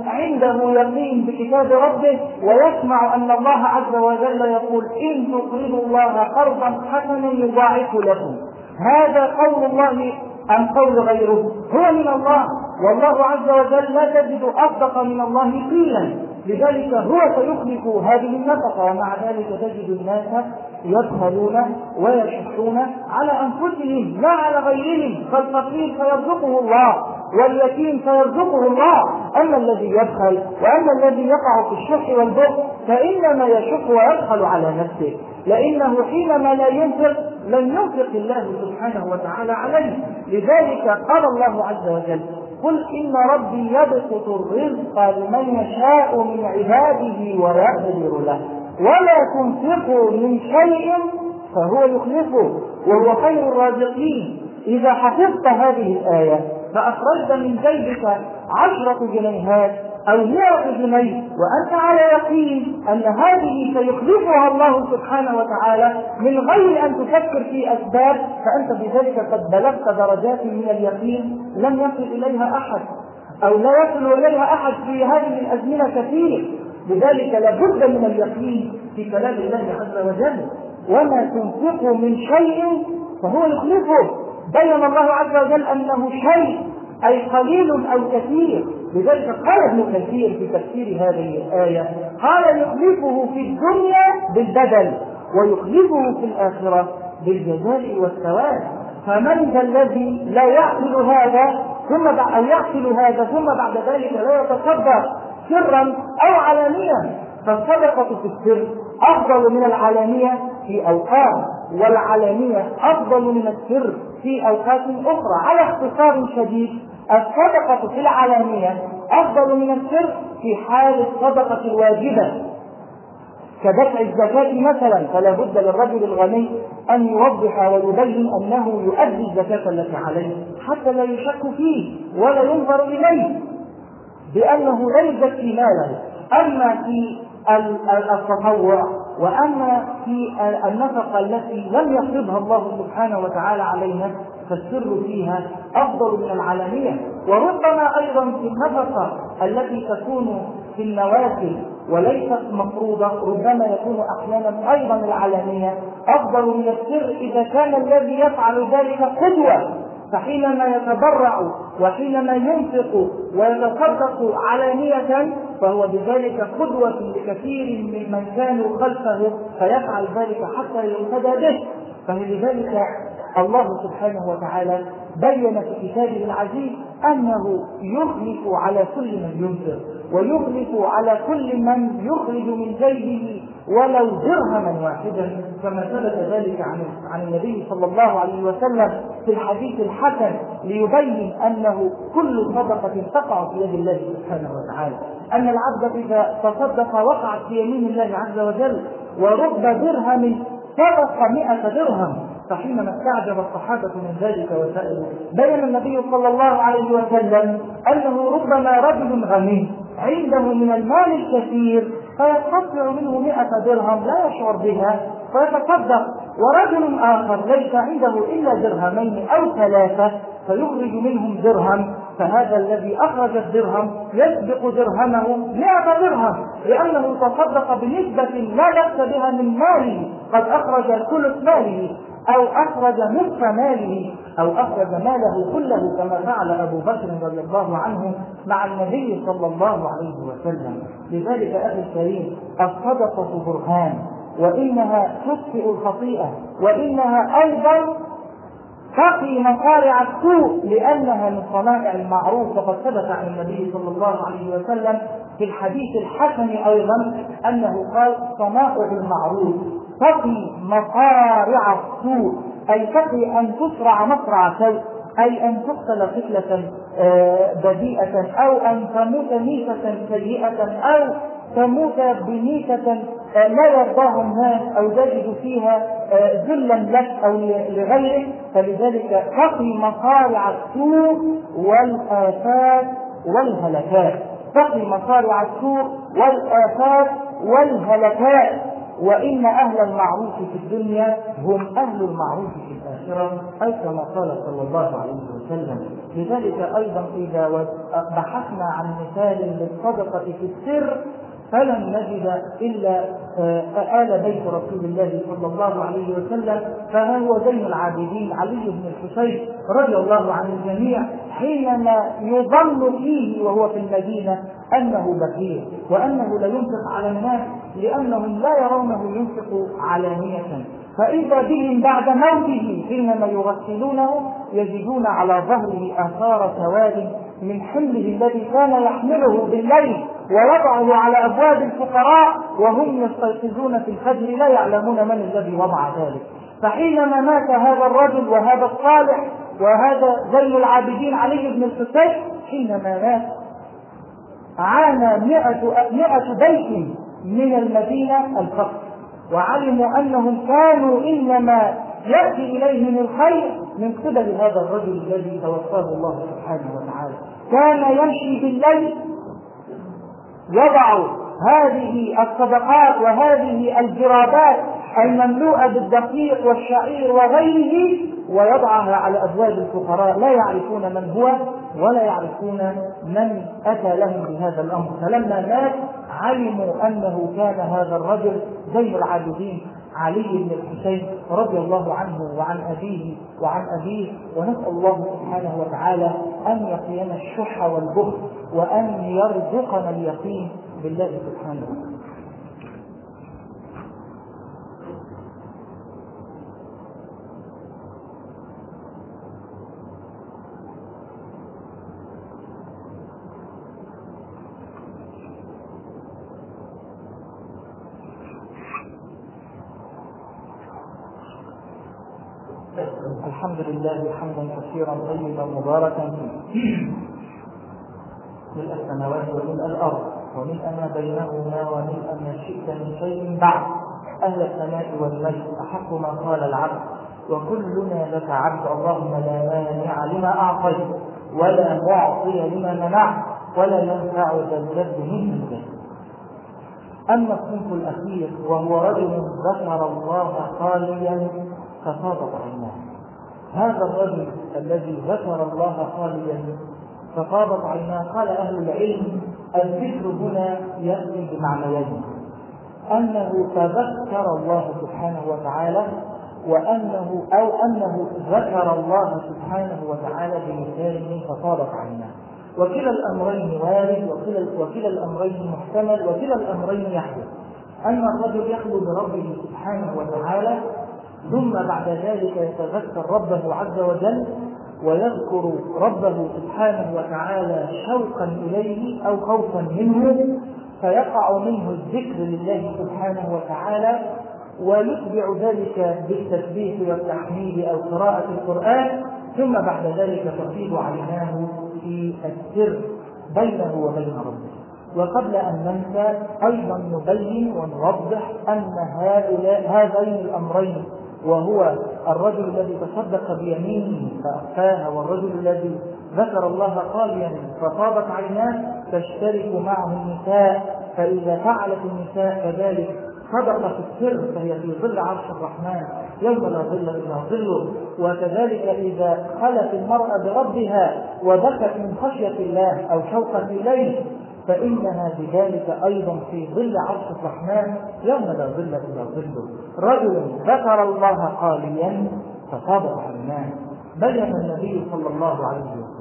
[SPEAKER 1] عنده يقين بكتاب ربه ويسمع أن الله عز وجل يقول إن تقرضوا الله قرضا حسنا يضاعفه لكم؟ هذا قول الله أم قول غيره؟ هو من الله، والله عز وجل لا تجد أصدق من الله قيلا، لذلك هو سيخلف هذه النفقة. ومع ذلك تجد الناس يبخلون ويشحون على أنفسهم لا على غيرهم، فالفقير سيرزقه الله واليتيم سيرزقه الله، أما الذي يبخل وأما الذي يقع في الشح والبخل فإنما يشح ويبخل على نفسه، لأنه حينما لا ينفق لن ينفق الله سبحانه وتعالى عليه. لذلك قال الله عز وجل قل إن ربي يبسط الرزق لمن يشاء من عباده ويقدر له ولا تنفقوا من شيء فهو يخلفه وهو خير الرازقين. إذا حفظت هذه الآية فأخرجت من جيبك عشرة جنيهات أو مئة جنيه وأنت على يقين أن هذه سيخلفها الله سبحانه وتعالى من غير أن تفكر في أسباب، فأنت بذلك قد بلغت درجات من اليقين لم يصل إليها أحد أو لا يصل إليها أحد في هذه الأزمنة كثير. لذلك لابد من اليقين في كلام الله عز وجل وما تنفقوا من شيء فهو يخلفه. بين الله عز وجل أنه شيء أي قليل أو كثير. لذلك قال ابن كثير في تفسير هذه الآية قال يخلفه في الدنيا بالبدل ويخلفه في الآخرة بالجزاء والثواب. فمن ذا الذي لا يعقل هذا ثم أو يعقل هذا ثم بعد ذلك لا يتصدق سرا أو علانية؟ فالصدقة في السر أفضل من العلانية في أوقات، والعلانية أفضل من السر في أوقات أخرى. على اختصار شديد الصدقة في العلانية أفضل من السر في حال الصدقة الواجبة كدفع الزكاة مثلا، فلا بد للرجل الغني أن يوضح ويبين أنه يؤدي الزكاة التي عليه حتى لا يشك فيه ولا ينظر إليه بأنه لا يزكي ماله. أما في التطوع وأما في النفقة التي لم يفرضها الله سبحانه وتعالى علينا فالسر فيها أفضل من العلانية. وربما أيضا في النفقة التي تكون في النوافل وليست مفروضة ربما يكون أحيانا أيضا العلانية أفضل من السر إذا كان الذي يفعل ذلك قدوة، فحينما يتبرع وحينما ينفق ويتصدق علانية فهو بذلك قدوة لكثير ممن كانوا خلفه فيفعل ذلك حتى يقتدى به. فلذلك الله سبحانه وتعالى بين في كتابه العزيز أنه يخلف على كل من ينفق، ويخلف على كل من يخرج من جيبه ولو درهما واحدا، كما ثبت ذلك عن عن النبي صلى الله عليه وسلم في الحديث الحسن، ليبين أنه كل صدقة تقع في يد الله سبحانه وتعالى، أن العبد إذا تصدق وقعت في يمين الله عز وجل، ورب درهم سبق مئة درهم. فحينما استعجب الصحابة من ذلك وسألوا، بين النبي صلى الله عليه وسلم أنه ربما رجل غني عنده من المال الكثير فيستطيع منه مئة درهم لا يشعر بها فيتصدق، ورجل آخر ليس عنده إلا درهمين أو ثلاثة فيخرج منهم درهم، فهذا الذي أخرج الدرهم يسبق درهمه مئة درهم، لأنه تصدق بنسبة لا بأس بها من ماله، قد أخرج ثلث ماله أو أخرج نصف ماله أو أخرج ماله كله، كما فعل أبو بكر رضي الله عنه مع النبي صلى الله عليه وسلم. لذلك أخي الكريم، الصدقة برهان، وإنها تطفئ الخطيئة، وإنها أيضا تقي مصارع السوء، لأنها من صنائع المعروف. وقد ثبت عن النبي صلى الله عليه وسلم في الحديث الحسن أيضا أنه قال: صنائع المعروف تقي مصارع السوء، أي تقي أن تسرع مصرع سوء، أي أن تقتل قتلة بديئة، أو أن تموت ميتة سيئة، أو تموت بميتة لا يرضاها الناس، أو تجد فيها ذلا لك أو لغيرك. فلذلك تقي مصارع السوء والآفات والهلكات، تقي مصارع السوء والآفات والهلكات. وإن أهل المعروف في الدنيا هم أهل المعروف في الآخرة، أي كما قال صلى الله عليه وسلم. لذلك أيضا إذا بحثنا عن مثال للصدقة في السر فلن نجد إلا آل بيت رسول الله صلى الله عليه وسلم، فها هو زين العابدين علي بن الحسين رضي الله عن الجميع، حينما يظن فيه وهو في المدينة أنه بخيل وأنه لا ينفق على الناس لأنهم لا يرونه ينفق علانية، فإذا بهم بعد موته حينما يغسلونه يجدون على ظهره آثار سواد من حمله الذي كان يحمله بالليل ووضعه على أبواب الفقراء وهم يستيقظون في الفجر لا يعلمون من الذي وضع ذلك. فحينما مات هذا الرجل وهذا الصالح وهذا زين العابدين علي بن الحسين، حينما مات عانى مئة بيت من المدينة الفقر، وعلموا أنهم كانوا إنما يأتي إليهم الخير من قبل هذا الرجل الذي توفاه الله سبحانه وتعالى. كان يمشي بالليل يضع هذه الصدقات وهذه الجرابات المملوءة بالدقيق والشعير وغيره ويضعها على أبواب الفقراء لا يعرفون من هو ولا يعرفون من أتى لهم بهذا الأمر. فلما مات علموا أنه كان هذا الرجل زين العابدين علي بن الحسين رضي الله عنه وعن أبيه وعن أبيه. ونسأل الله سبحانه وتعالى أن يقينا الشح والبخل وأن يرزقنا اليقين بالله سبحانه وتعالى. الحمد لله حمدا كثيرا طيبا مباركا ملء السماوات وملء الارض وملء ما بينهما وملء ما شئت من شيء بعد. اهل الثناء والمجد احق ما قال العبد وكلنا لك عبد. اللهم لا مانع لما اعطيت ولا معطي لما منعت ولا ينفع ذا الجد منك. اما الصنف الاخير وهو رجل ذكر الله خاليا ففاضت عيناه. هذا الرجل الذي ذكر الله خاليا ففاضت عيناه، قال أهل العلم الذكر هنا يأتي بمعنيين: أنه تذكر الله سبحانه وتعالى، وأنه أو أنه ذكر الله سبحانه وتعالى بلسانه ففاضت عيناه. وكلا الأمرين وارد وكلا, وكلا الأمرين محتمل وكلا الأمرين يحدث. أن الرجل يخلو بربه سبحانه وتعالى ثم بعد ذلك يتذكر ربه عز وجل ويذكر ربه سبحانه وتعالى شوقا إليه أو خوفا منه، فيقع منه الذكر لله سبحانه وتعالى، ويتبع ذلك بالتسبيح والتحميد أو قراءة القرآن، ثم بعد ذلك تفيض عيناه في السر بينه وبين ربه. وقبل أن ننسى أيضا نبين ونوضح أن هؤلاء هذين الأمرين، وهو الرجل الذي تصدق بيمينه فأخفاها والرجل الذي ذكر الله خاليا فطابت عيناه، تشترك معه النساء، فإذا فعلت النساء كذلك صدق في السر فهي في ظل عرش الرحمن يوم لا ظل إلا ظله. وكذلك إذا خلت المرأة بربها وبكت من خشية الله أو شوقا إليه فإنها بذلك أيضا في ظل عرش الرحمن يوم لا ظل إلا ظله. رجل ذكر الله خاليا فطابت عيناه. بين النبي صلى الله عليه وسلم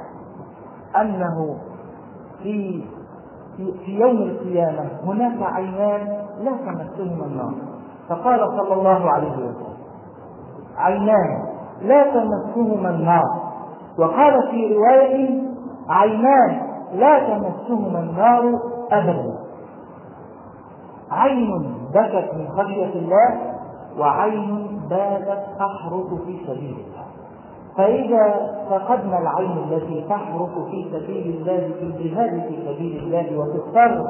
[SPEAKER 1] أنه في في يوم القيامة هناك عينان لا تمسهما النار، فقال صلى الله عليه وسلم عينان لا تمسهما النار، وقال في رواية عينان لا تمسهما النار أبدا. عين بكت من خشية الله، وعين باتت تحرق في سبيل الله. فإذا فقدنا العين التي تحرق في سبيل الله في الجهاد في سبيل الله وفي الصبر،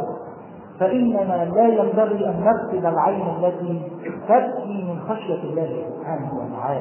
[SPEAKER 1] فإننا لا ينبغي أن نفقد العين التي تبكي من خشية الله سبحانه وتعالى.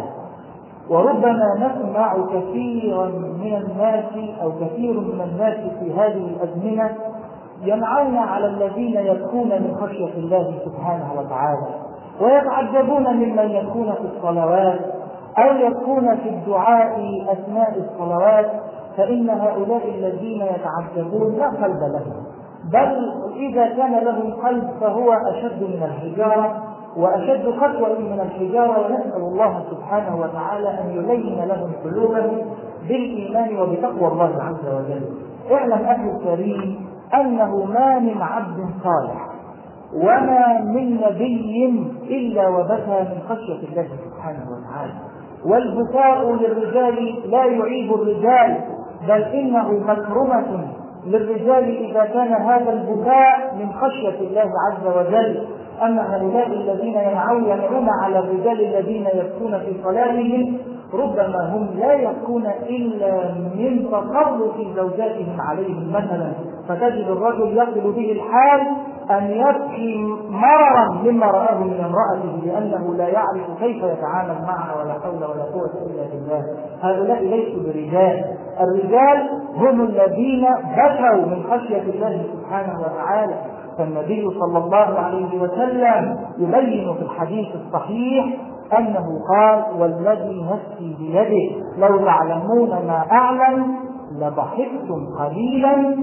[SPEAKER 1] وربما نسمع كثيرا من الناس أو كثير من الناس في هذه الأزمنة ينعون على الذين يبكون من خشية الله سبحانه وتعالى، ويتعجبون ممن يكون في الصلوات أو يكون في الدعاء أثناء الصلوات، فإن هؤلاء الذين يتعجبون لا قلب لهم، بل إذا كان لهم قلب فهو أشد من الحجارة وأشد قسوة من الحجارة. ونسأل الله سبحانه وتعالى أن يلين لهم قلوبهم بالإيمان وبتقوى الله عز وجل. اعلم أخي الكريم أنه ما من عبد صالح وما من نبي إلا وبكى من خشية الله سبحانه وتعالى. والبكاء للرجال لا يعيب الرجال، بل إنه مكرمة للرجال إذا كان هذا البكاء من خشية الله عز وجل. أما هؤلاء الذين ينعون ينعون على الرجال الذين يبكون في صلاتهم ربما هم لا يبكون إلا من تسلط زوجاتهم عليهم مثلا، فتجد الرجل يصل به الحال أن يبكي مررا مما رآه من امرأته لأنه لا يعرف كيف يتعامل معها ولا حول ولا قوة إلا بالله. هؤلاء ليسوا برجال، الرجال هم الذين بكوا من خشية الله سبحانه وتعالى. فالنبي صلى الله عليه وسلم يبين في الحديث الصحيح أنه قال والذي نفسي بيده لو تعلمون ما أعلم لضحكتم قليلا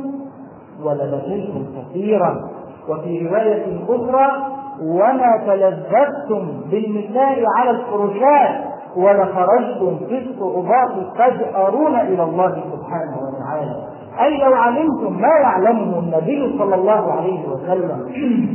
[SPEAKER 1] ولبكيتم كثيرا. وفي رواية أخرى وما تلذذتم بالنساء على الفرشات ولخرجتم في الصعوبات تجأرون إلى الله سبحانه وتعالى. أي لو علمتم ما يعلمه النبي صلى الله عليه وسلم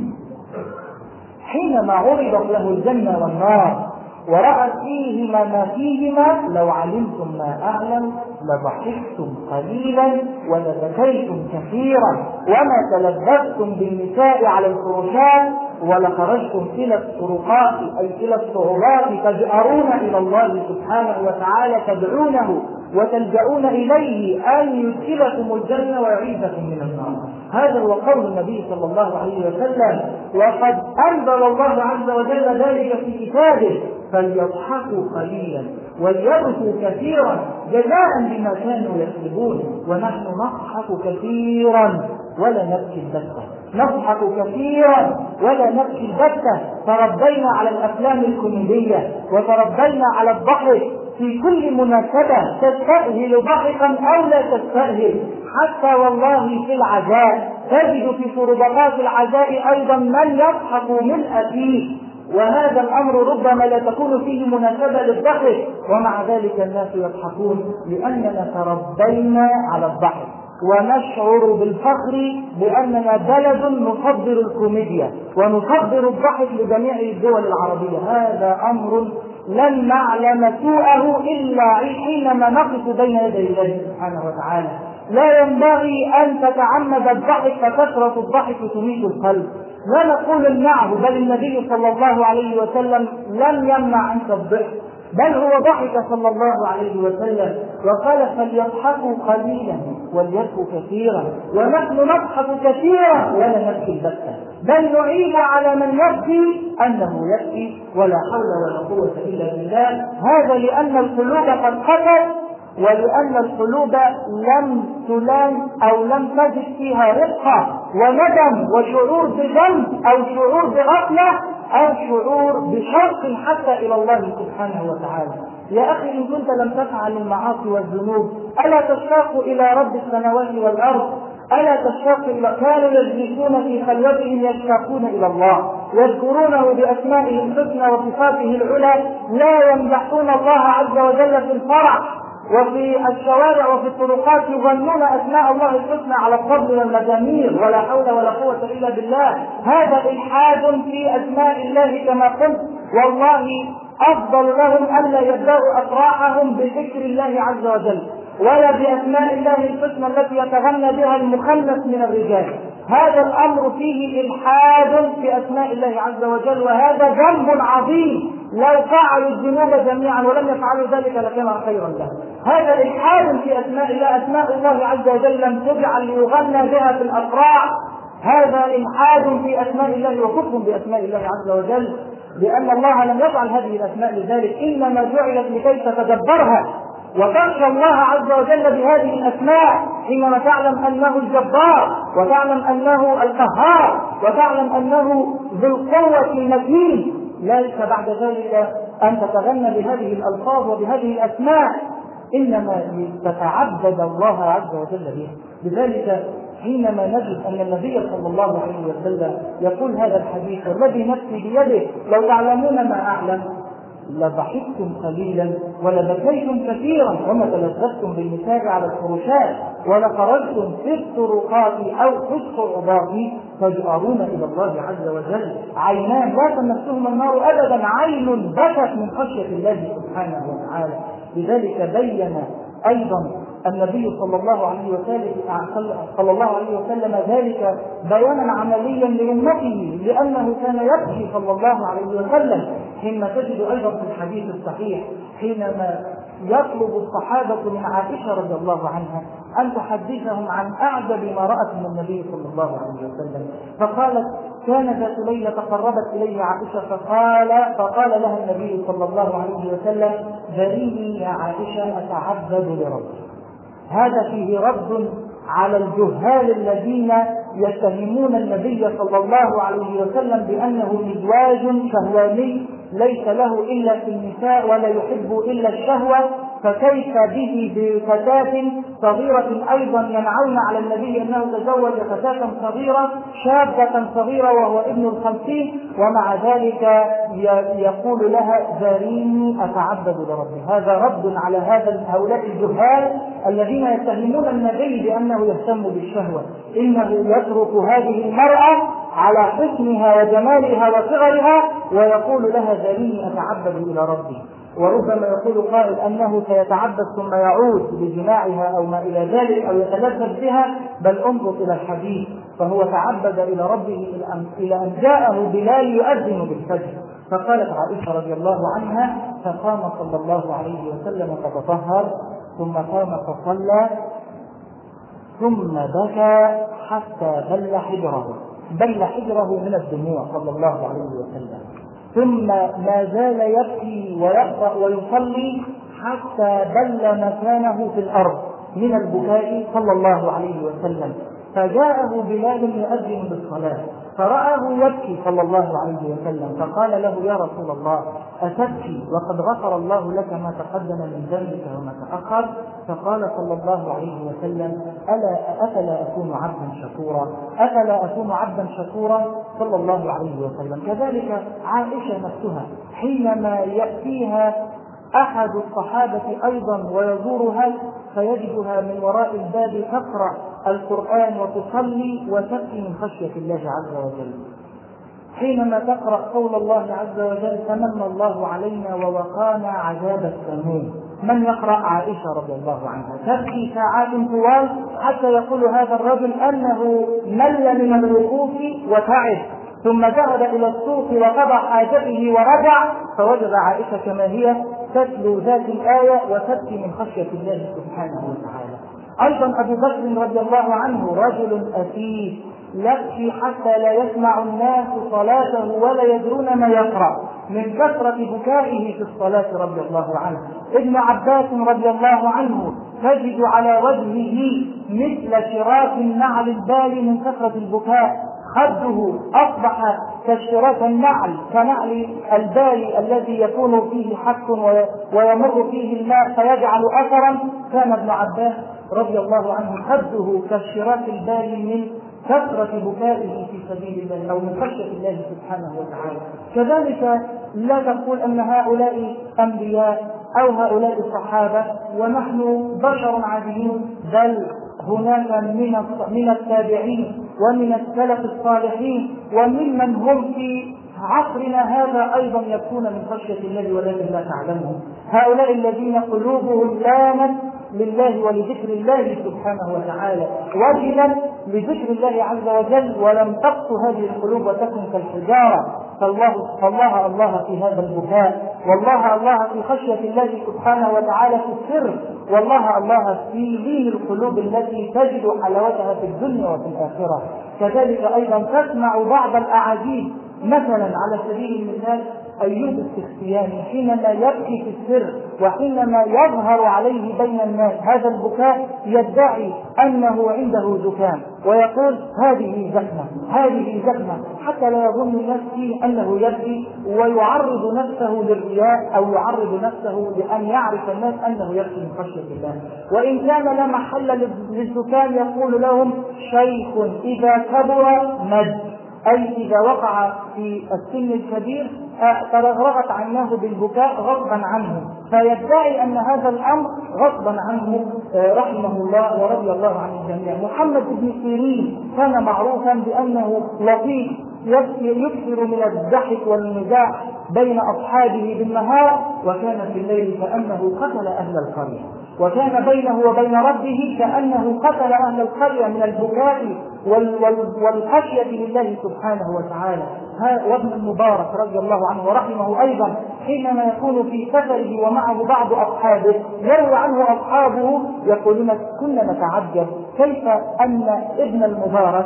[SPEAKER 1] حينما عرضت له الجنة والنار ورأت فيهما ما فيهما لو علمتم ما أعلم لضحكتم قليلا ولبكيتم كثيرا وما تلذذتم بالنساء على الفرشات ولخرجتم إلى الطرقات أي إلى الصعوبات تجأرون إلى الله سبحانه وتعالى تدعونه وتلجؤون إليه أن يدخلكم الجنة ويعيذكم من النار. هذا هو قول النبي صلى الله عليه وسلم، وقد أنزل الله عز وجل ذلك في كتابه فليضحكوا قليلا وليبكوا كثيرا جزاء بما كانوا يكسبون. ونحن نضحك كثيرا ولا نبكي البتة، نضحك كثيرا ولا نبكي البتة. تربينا على الأفلام الكوميدية وتربينا على الضحك في كل مناسبة، تستأهل ضحكا أو لا تستأهل. حتى والله في العزاء تجد في شربات العزاء أيضا من يضحك ملء فيه، وهذا الأمر ربما لا تكون فيه مناسبة للضحك ومع ذلك الناس يضحكون لأننا تربينا على الضحك ونشعر بالفخر بأننا بلد نصدر الكوميديا ونصدر الضحك لجميع الدول العربية. هذا أمر لن نعلم سوءه إلا حينما نقف بين يدي الله سبحانه وتعالى. لا ينبغي أن تتعمد الضحك فكثرة الضحك تميت القلب، لا نقول امنعه، بل النبي صلى الله عليه وسلم لم يمنع عنك الضحك، بل هو ضحك صلى الله عليه وسلم وقال فليضحكوا قليلا وليبكوا كثيرا، ونحن نضحك كثيرا ولا نبكي البتة، بل نعيب على من يبكي أنه يبكي ولا حول ولا قوة إلا بالله. هذا لأن القلوب قد قتت، ولأن القلوب لم تلام أو لم تجد فيها رقة وندم وشعور بذنب أو شعور بغفلة أو شعور بشوق حتى إلى الله سبحانه وتعالى. يا أخي إن كنت لم تفعل المعاصي والذنوب ألا تشتاق إلى رب السماوات والأرض؟ ألا تشتاق إلى كانوا يجلسون في خلوتهم يشتاقون إلى الله، يذكرونه بأسمائه الحسنى وصفاته العلى، لا يمدحون الله عز وجل في الفرح وفي الشوارع وفي الطرقات يغنون أسماء الله الحسنى على الطبل والمزامير، ولا حول ولا قوة إلا بالله. هذا إلحاد في أسماء الله كما قلت، والله أفضل لهم ألا يبدأوا أفراحهم بذكر الله عز وجل ولا بأسماء الله الحسنى التي يتغنى بها المخنث من الرجال. هذا الأمر فيه إلحاد في أسماء الله عز وجل، وهذا ذنب عظيم. لو فعلوا الذنوب جميعا ولم يفعلوا ذلك لكان خيرا لهم. هذا إلحاد في أسماء الله، أسماء الله عز وجل لم تجعل ليغنى بها في الأفراح، هذا إلحاد في أسماء الله وكفر بأسماء الله عز وجل، لأن الله لم يفعل هذه الأسماء لذلك، إنما جعلت لكي تتدبرها وتخشى الله عز وجل بهذه الأسماء حينما تعلم أنه الجبار، وتعلم أنه القهار، وتعلم أنه ذو القوة المتين. ليس بعد ذلك أن تتغنى بهذه الألفاظ وبهذه الأسماء، إنما تتعبد الله عز وجل بها. لذلك حينما نجد أن النبي صلى الله عليه وسلم يقول هذا الحديث والذي نفسي بيده لو تعلمون ما أعلم لضحكتم قليلا ولبكيتم كثيرا وما تلذذتم بالنساء على الفرشات ولخرجتم في الطرقات أو في الصعوبات تجأرون إلى الله عز وجل. عينان لا تمسهما النار أبدا، عين بكت من خشية الله سبحانه وتعالى. لذلك بين أيضا النبي صلى الله عليه وسلم صلى الله عليه وسلم ذلك بيانا عمليا لأمته، لأنه كان يبكي صلى الله عليه وسلم حينما تجد أيضا في الحديث الصحيح حينما يطلب الصحابة من عائشة رضي الله عنها أن تحدثهم عن أعجب ما رأت من النبي صلى الله عليه وسلم، فقالت كان ذات ليلة تقربت إليه عائشة فقال فقال لها النبي صلى الله عليه وسلم ذريني يا عائشة أتعبد لربي. هذا فيه رد على الجهال الذين يتهمون النبي صلى الله عليه وسلم بأنه مزواج شهواني ليس له إلا في النساء ولا يحب إلا الشهوة، فكيف به بفتاة صغيرة أيضا ينعون على النبي أنه تزوج فتاة صغيرة شابة صغيرة وهو ابن الخمسين، ومع ذلك يقول لها ذريني أتعبد لربي. هذا رد على هذا هؤلاء الجهال الذين يتهمون النبي بأنه يهتم بالشهوة. إنه يترك هذه المرأة على حسنها وجمالها وصغرها ويقول لها ذريني أتعبد إلى ربي. وربما يقول قائل أنه سيتعبد ثم يعود لجماعها أو ما إلى ذلك أو يتلذذ بها، بل انظر إلى الحديث فهو تعبد إلى ربه إلى أن جاءه بلال يؤذن بالفجر. فقالت عائشة رضي الله عنها فقام صلى الله عليه وسلم فتطهر ثم قام فصلى ثم بكى حتى بل حجره بل حجره من الدموع صلى الله عليه وسلم، ثم ما زال يبكي ويقرأ ويصلي حتى بل مكانه في الأرض من البكاء صلى الله عليه وسلم. فجاءه بلال يؤذن بالصلاة فرآه يبكي صلى الله عليه وسلم فقال له يا رسول الله أتبكي وقد غفر الله لك ما تقدم من ذنبك وما تأخر؟ فقال صلى الله عليه وسلم ألا أفلا أكون عبدا شكورا أفلا أكون عبدا شكورا صلى الله عليه وسلم. كذلك عائشة نفسها حينما يأتيها أحد الصحابة أيضا ويزورها فيجدها من وراء الباب تقرأ القرآن وتصلي وتبكي من خشية الله عز وجل. حينما تقرأ قول الله عز وجل فمن الله علينا ووقانا عذاب السموم. من يقرأ؟ عائشة رضي الله عنها تبكي ساعات طوال حتى يقول هذا الرجل أنه مل من الوقوف وتعب، ثم ذهب إلى السوق وقضى حاجته ورجع فوجد عائشة كما هي تتلو ذات الآية وتبكي من خشية الله سبحانه وتعالى. أيضا أبو بكر رضي الله عنه رجل أثير يبكي حتى لا يسمع الناس صلاته ولا يدرون ما يقرأ من كثرة بكائه في الصلاة رضي الله عنه. ابن عباس رضي الله عنه تجد على وجهه مثل شراك النعل البالي من كثرة البكاء، خده أصبح كشراك النعل كنعل البالي الذي يكون فيه حك ويمر فيه الماء فيجعل أثرا. كان ابن عباس رضي الله عنه خده كشراك البالي من كثرة بكائه في سبيل الله أو من خشية الله سبحانه وتعالى. كذلك لا تقول أن هؤلاء أنبياء أو هؤلاء الصحابة ونحن بشر عاديين، بل هناك من التابعين ومن السلف الصالحين وممن هم في عصرنا هذا أيضا يكون من خشية الله ولكن لا تعلمهم. هؤلاء الذين قلوبهم لامت لله ولذكر الله سبحانه وتعالى وجلا لذكر الله عز وجل ولم تقسو هذه القلوب وتكن كالحجارة، فالله, فالله الله في هذا البكاء، والله الله في خشية الله سبحانه وتعالى في السر، والله الله في لين القلوب التي تجد حلاوتها في الدنيا وفي الآخرة. كذلك أيضا تسمع بعض الأعاجيب، مثلا على سبيل المثال أيوب السختياني حينما يبكي في السر وحينما يظهر عليه بين الناس هذا البكاء يدعي أنه عنده زكام ويقول هذه زكمة هذه زكمة حتى لا يظن الناس فيه أنه يبكي، ويعرض نفسه للرياء أو يعرض نفسه لأن يعرف الناس أنه يبكي من خشية الله. وإن كان لا محل للزكام يقول لهم شيخ إذا كبر مد، أي إذا وقع في السن الكبير ترغرغت عنه بالبكاء غصبا عنه، فيدعي أن هذا الأمر غصبا عنه رحمه الله ورضي الله عن الجميع. محمد بن سيرين كان معروفا بأنه لطيف يكثر من الضحك والمزاح بين أصحابه بالنهار، وكان في الليل كأنه قتل أهل القرية، وكان بينه وبين ربه كأنه قتل أهل القرية من البكاء والخشية لله سبحانه وتعالى. وابن المبارك رضي الله عنه ورحمه أيضا حينما يكون في سفره ومعه بعض أصحابه يروي عنه أصحابه يقولون كنا نتعجب كيف أن ابن المبارك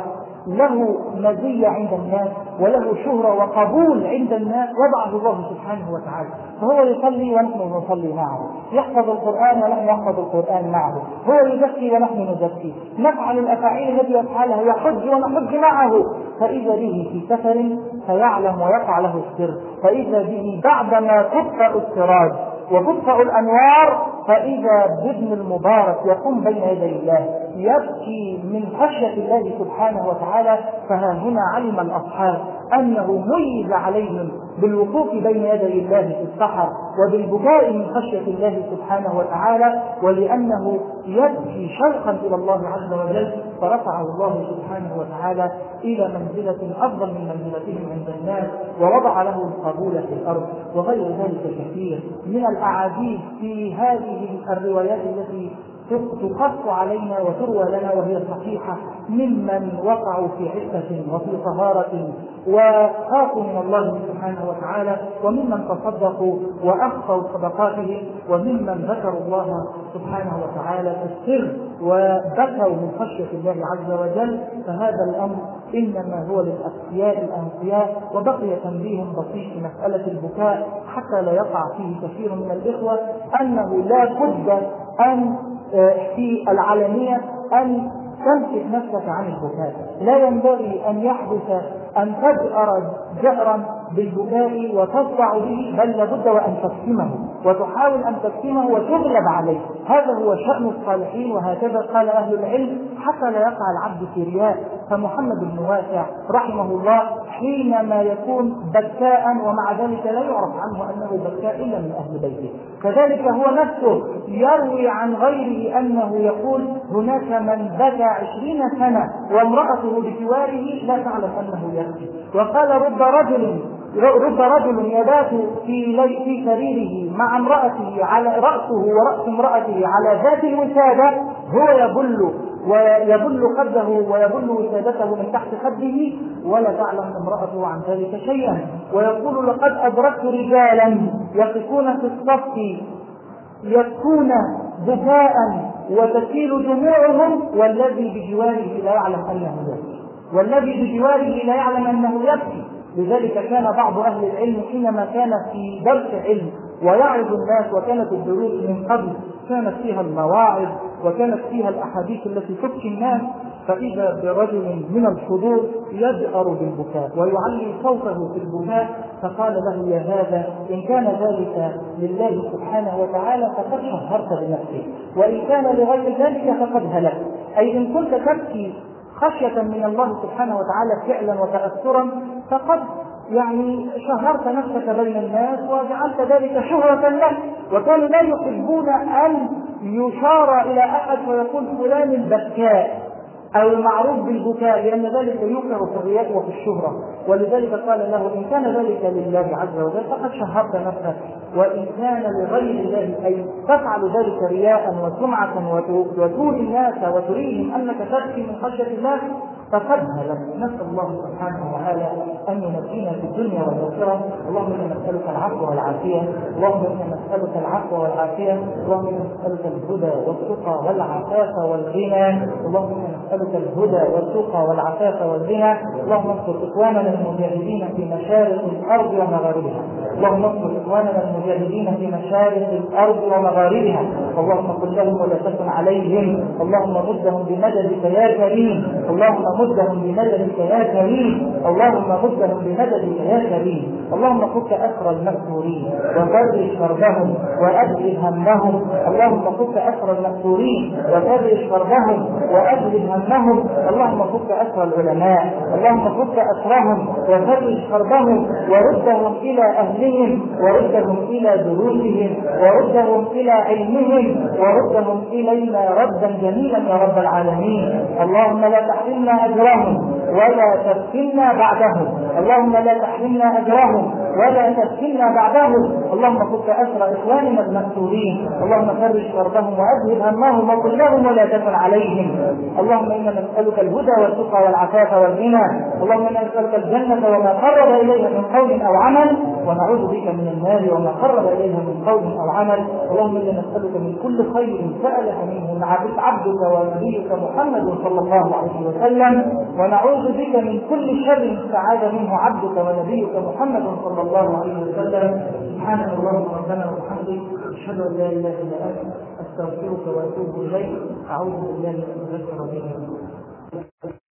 [SPEAKER 1] له مزية عند الناس وله شهرة وقبول عند الناس وضعه الله سبحانه وتعالى، فهو يصلي ونحن نصلي معه، يحفظ القرآن ونحن نحفظ القرآن معه، هو يزكي ونحن نزكي، نفعل الأفاعيل التي يفعلها، يحج ونحج معه. فإذا به في سفر فيعلم ويقع له السر، فإذا به بعدما تطفأ السراج وتطفأ الأنوار فإذا بابن المبارك يقوم بين يدي الله يبكي من خشية الله سبحانه وتعالى. فها هنا علم الأصحاب أنه ميز عليهم بالوقوف بين يدي الله في السحر وبالبكاء من خشية الله سبحانه وتعالى، ولأنه يبكي شوقا إلى الله عز وجل فرفعه الله سبحانه وتعالى إلى منزلة أفضل من منزلتهم عند الناس ووضع له القبول في الأرض. وغير ذلك كثير من الأعاجيب في هذه الروايات التي تقص علينا وتروى لنا وهي صحيحة ممن وقعوا في عفة وفي طهارة وخافوا من الله سبحانه وتعالى، وممن تصدقوا وأخفوا صدقاتهم، وممن ذكروا الله سبحانه وتعالى في السر وبكوا من خشية الله عز وجل. فهذا الأمر إنما هو للأتقياء الأنقياء. وبقي تنبيه بسيط في مسألة البكاء حتى لا يقع فيه كثير من الإخوة، أنه لا بد أن في العلنية أن تمسك نفسك عن البكاء، لا ينبغي أن يحدث أن تجأر جأرا بالبكاء وتصدع به، بل لابد وأن تكتمه وتحاول أن تكتمه وتغلب عليه. هذا هو شأن الصالحين، وهكذا قال أهل العلم حتى لا يقع العبد في رياء. فمحمد بن واسع رحمه الله حينما يكون بكاء ومع ذلك لا يعرف عنه أنه بكاء إلا من أهل بيته، كذلك هو نفسه يروي عن غيره أنه يقول هناك من بكى عشرين سنة وامرأته بجواره لا تعلم أنه يبكي. وقال رب رجل رب رجل يبات في في سريره مع امرأته على رأسه ورأس امرأته على ذات الوسادة، هو يبل ويبل خده ويبل وسادته من تحت خده ولا تعلم امرأته عن ذلك شيئا. ويقول لقد أدركت رجالا يقفون في الصف يبكون بكاء وتسيل دموعهم والذي بجواره لا يعلم أنه يبكي، والذي بجواره لا يعلم أنه يبكي. لذلك كان بعض أهل العلم حينما كان في درس علم ويعظ الناس، وكانت الدروس من قبل كانت فيها المواعظ وكانت فيها الأحاديث التي تبكي الناس، فإذا برجل من الحضور يجأر بالبكاء ويعلي صوته في البكاء، فقال له يا هذا إن كان ذلك لله سبحانه وتعالى فقد شهرت بنفسك، وإن كان لغير ذلك فقد هلك. أي إن كنت تبكي خشية من الله سبحانه وتعالى فعلا وتأثرا فقد يعني شهرت نفسك بين الناس وجعلت ذلك شهرة لك. وكانوا لا يحبون أن يشار إلى أحد ويقول فلان البكاء أو المعروف بالبكاء، لأن ذلك يوقع في الرياء وفي الشهرة. ولذلك قال له إن كان ذلك لله عز وجل فقد شهرت نفسك، وإن كان لغير الله أي تفعل ذلك رياء وسمعة وتوري الناس وتريهم أنك تبكي من خشية الله فقد هلك. نسأل الله سبحانه وتعالى أن ينجينا في الدنيا والآخرة. اللهم إنا نسألك العفو والعافية، اللهم إنا نسألك العفو والعافية، اللهم إنا نسألك الهدى والتقى والعفاف والغنى، اللهم إنا نسألك الهدى والتقى والعفاف والغنى. اللهم انصر إخواننا المجاهدين في مشارق الأرض ومغاربها، اللهم انصر إخواننا المجاهدين في مشارق الأرض ومغاربها، اللهم قل لهم ولا تكن عليهم، اللهم مدهم بمددك يا كريم، اللهم مدهم بمددك يا كريم، اللهم مدهم بمددك يا كريم. اللهم فك أسر المأسورين وفرج كربهم وأذهب همهم، اللهم فك أسر المأسورين وفرج كربهم وأذهب همهم، اللهم فك أسر العلماء، اللهم فك أسرهم وفرج كربهم وردهم إلى أهلهم وردهم إلى دروسهم وردهم إلى علمهم وردهم إلينا ردا جميلا يا رب العالمين. اللهم لا تحرمنا أجرهم ولا تفتنا بعدهم، اللهم لا تحرمنا أجرهم ولا تفتنا بعدهم، اللهم فك أسر إخواننا المأسورين، اللهم فرج كربهم وأذهب همهم وقل لهم ولا تكن عليهم. اللهم إنا نسألك الهدى والتقى والعفاف والغنى، اللهم إنا نسألك الجنة وما قرب إليها من قول أو عمل، ونعوذ بك من النار وما قرب إليها من قول أو عمل. اللهم إنا نسألك من كل خير سألك منه من عبدك ونبيك محمد صلى الله عليه وسلم، ونعوذ بك من كل شر استعاذ منه عبدك ونبيك محمد صلى الله عليه وسلم. سبحانك اللهم ربنا وبحمدك، أشهد أن لا إله إلا أنت، أستغفرك وأتوب إليك. أعوذ بالله من الشيطان الرجيم.